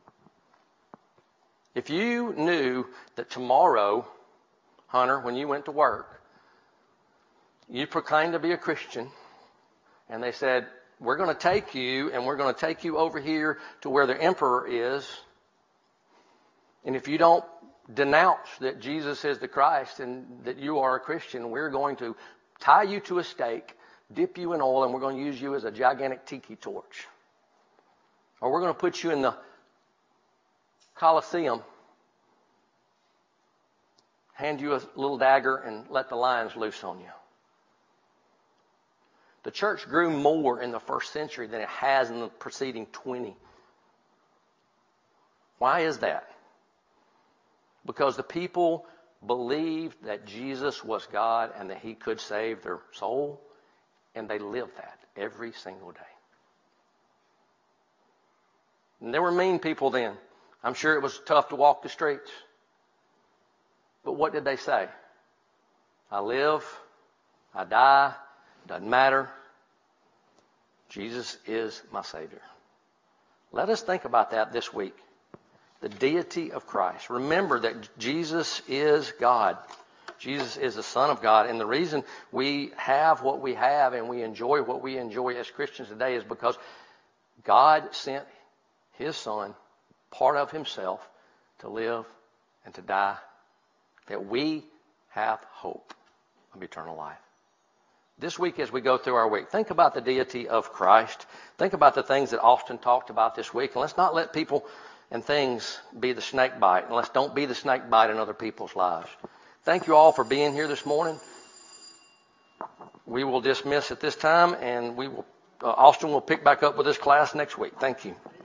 If you knew that tomorrow, Hunter, when you went to work, you proclaimed to be a Christian, and they said, we're going to take you, and we're going to take you over here to where the emperor is. And if you don't denounce that Jesus is the Christ and that you are a Christian, we're going to tie you to a stake, dip you in oil, and we're going to use you as a gigantic tiki torch. Or we're going to put you in the Colosseum, hand you a little dagger, and let the lions loose on you. The church grew more in the first century than it has in the preceding twenty. Why is that? Because the people believed that Jesus was God and that he could save their soul, and they lived that every single day. And there were mean people then. I'm sure it was tough to walk the streets. But what did they say? I live, I die, doesn't matter. Jesus is my Savior. Let us think about that this week. The deity of Christ. Remember that Jesus is God. Jesus is the Son of God. And the reason we have what we have and we enjoy what we enjoy as Christians today is because God sent his Son, part of himself, to live and to die, that we have hope of eternal life. This week as we go through our week, think about the deity of Christ. Think about the things that Austin talked about this week. And let's not let people and things be the snake bite. And let's don't be the snake bite in other people's lives. Thank you all for being here this morning. We will dismiss at this time, and we will, uh, Austin will pick back up with this class next week. Thank you.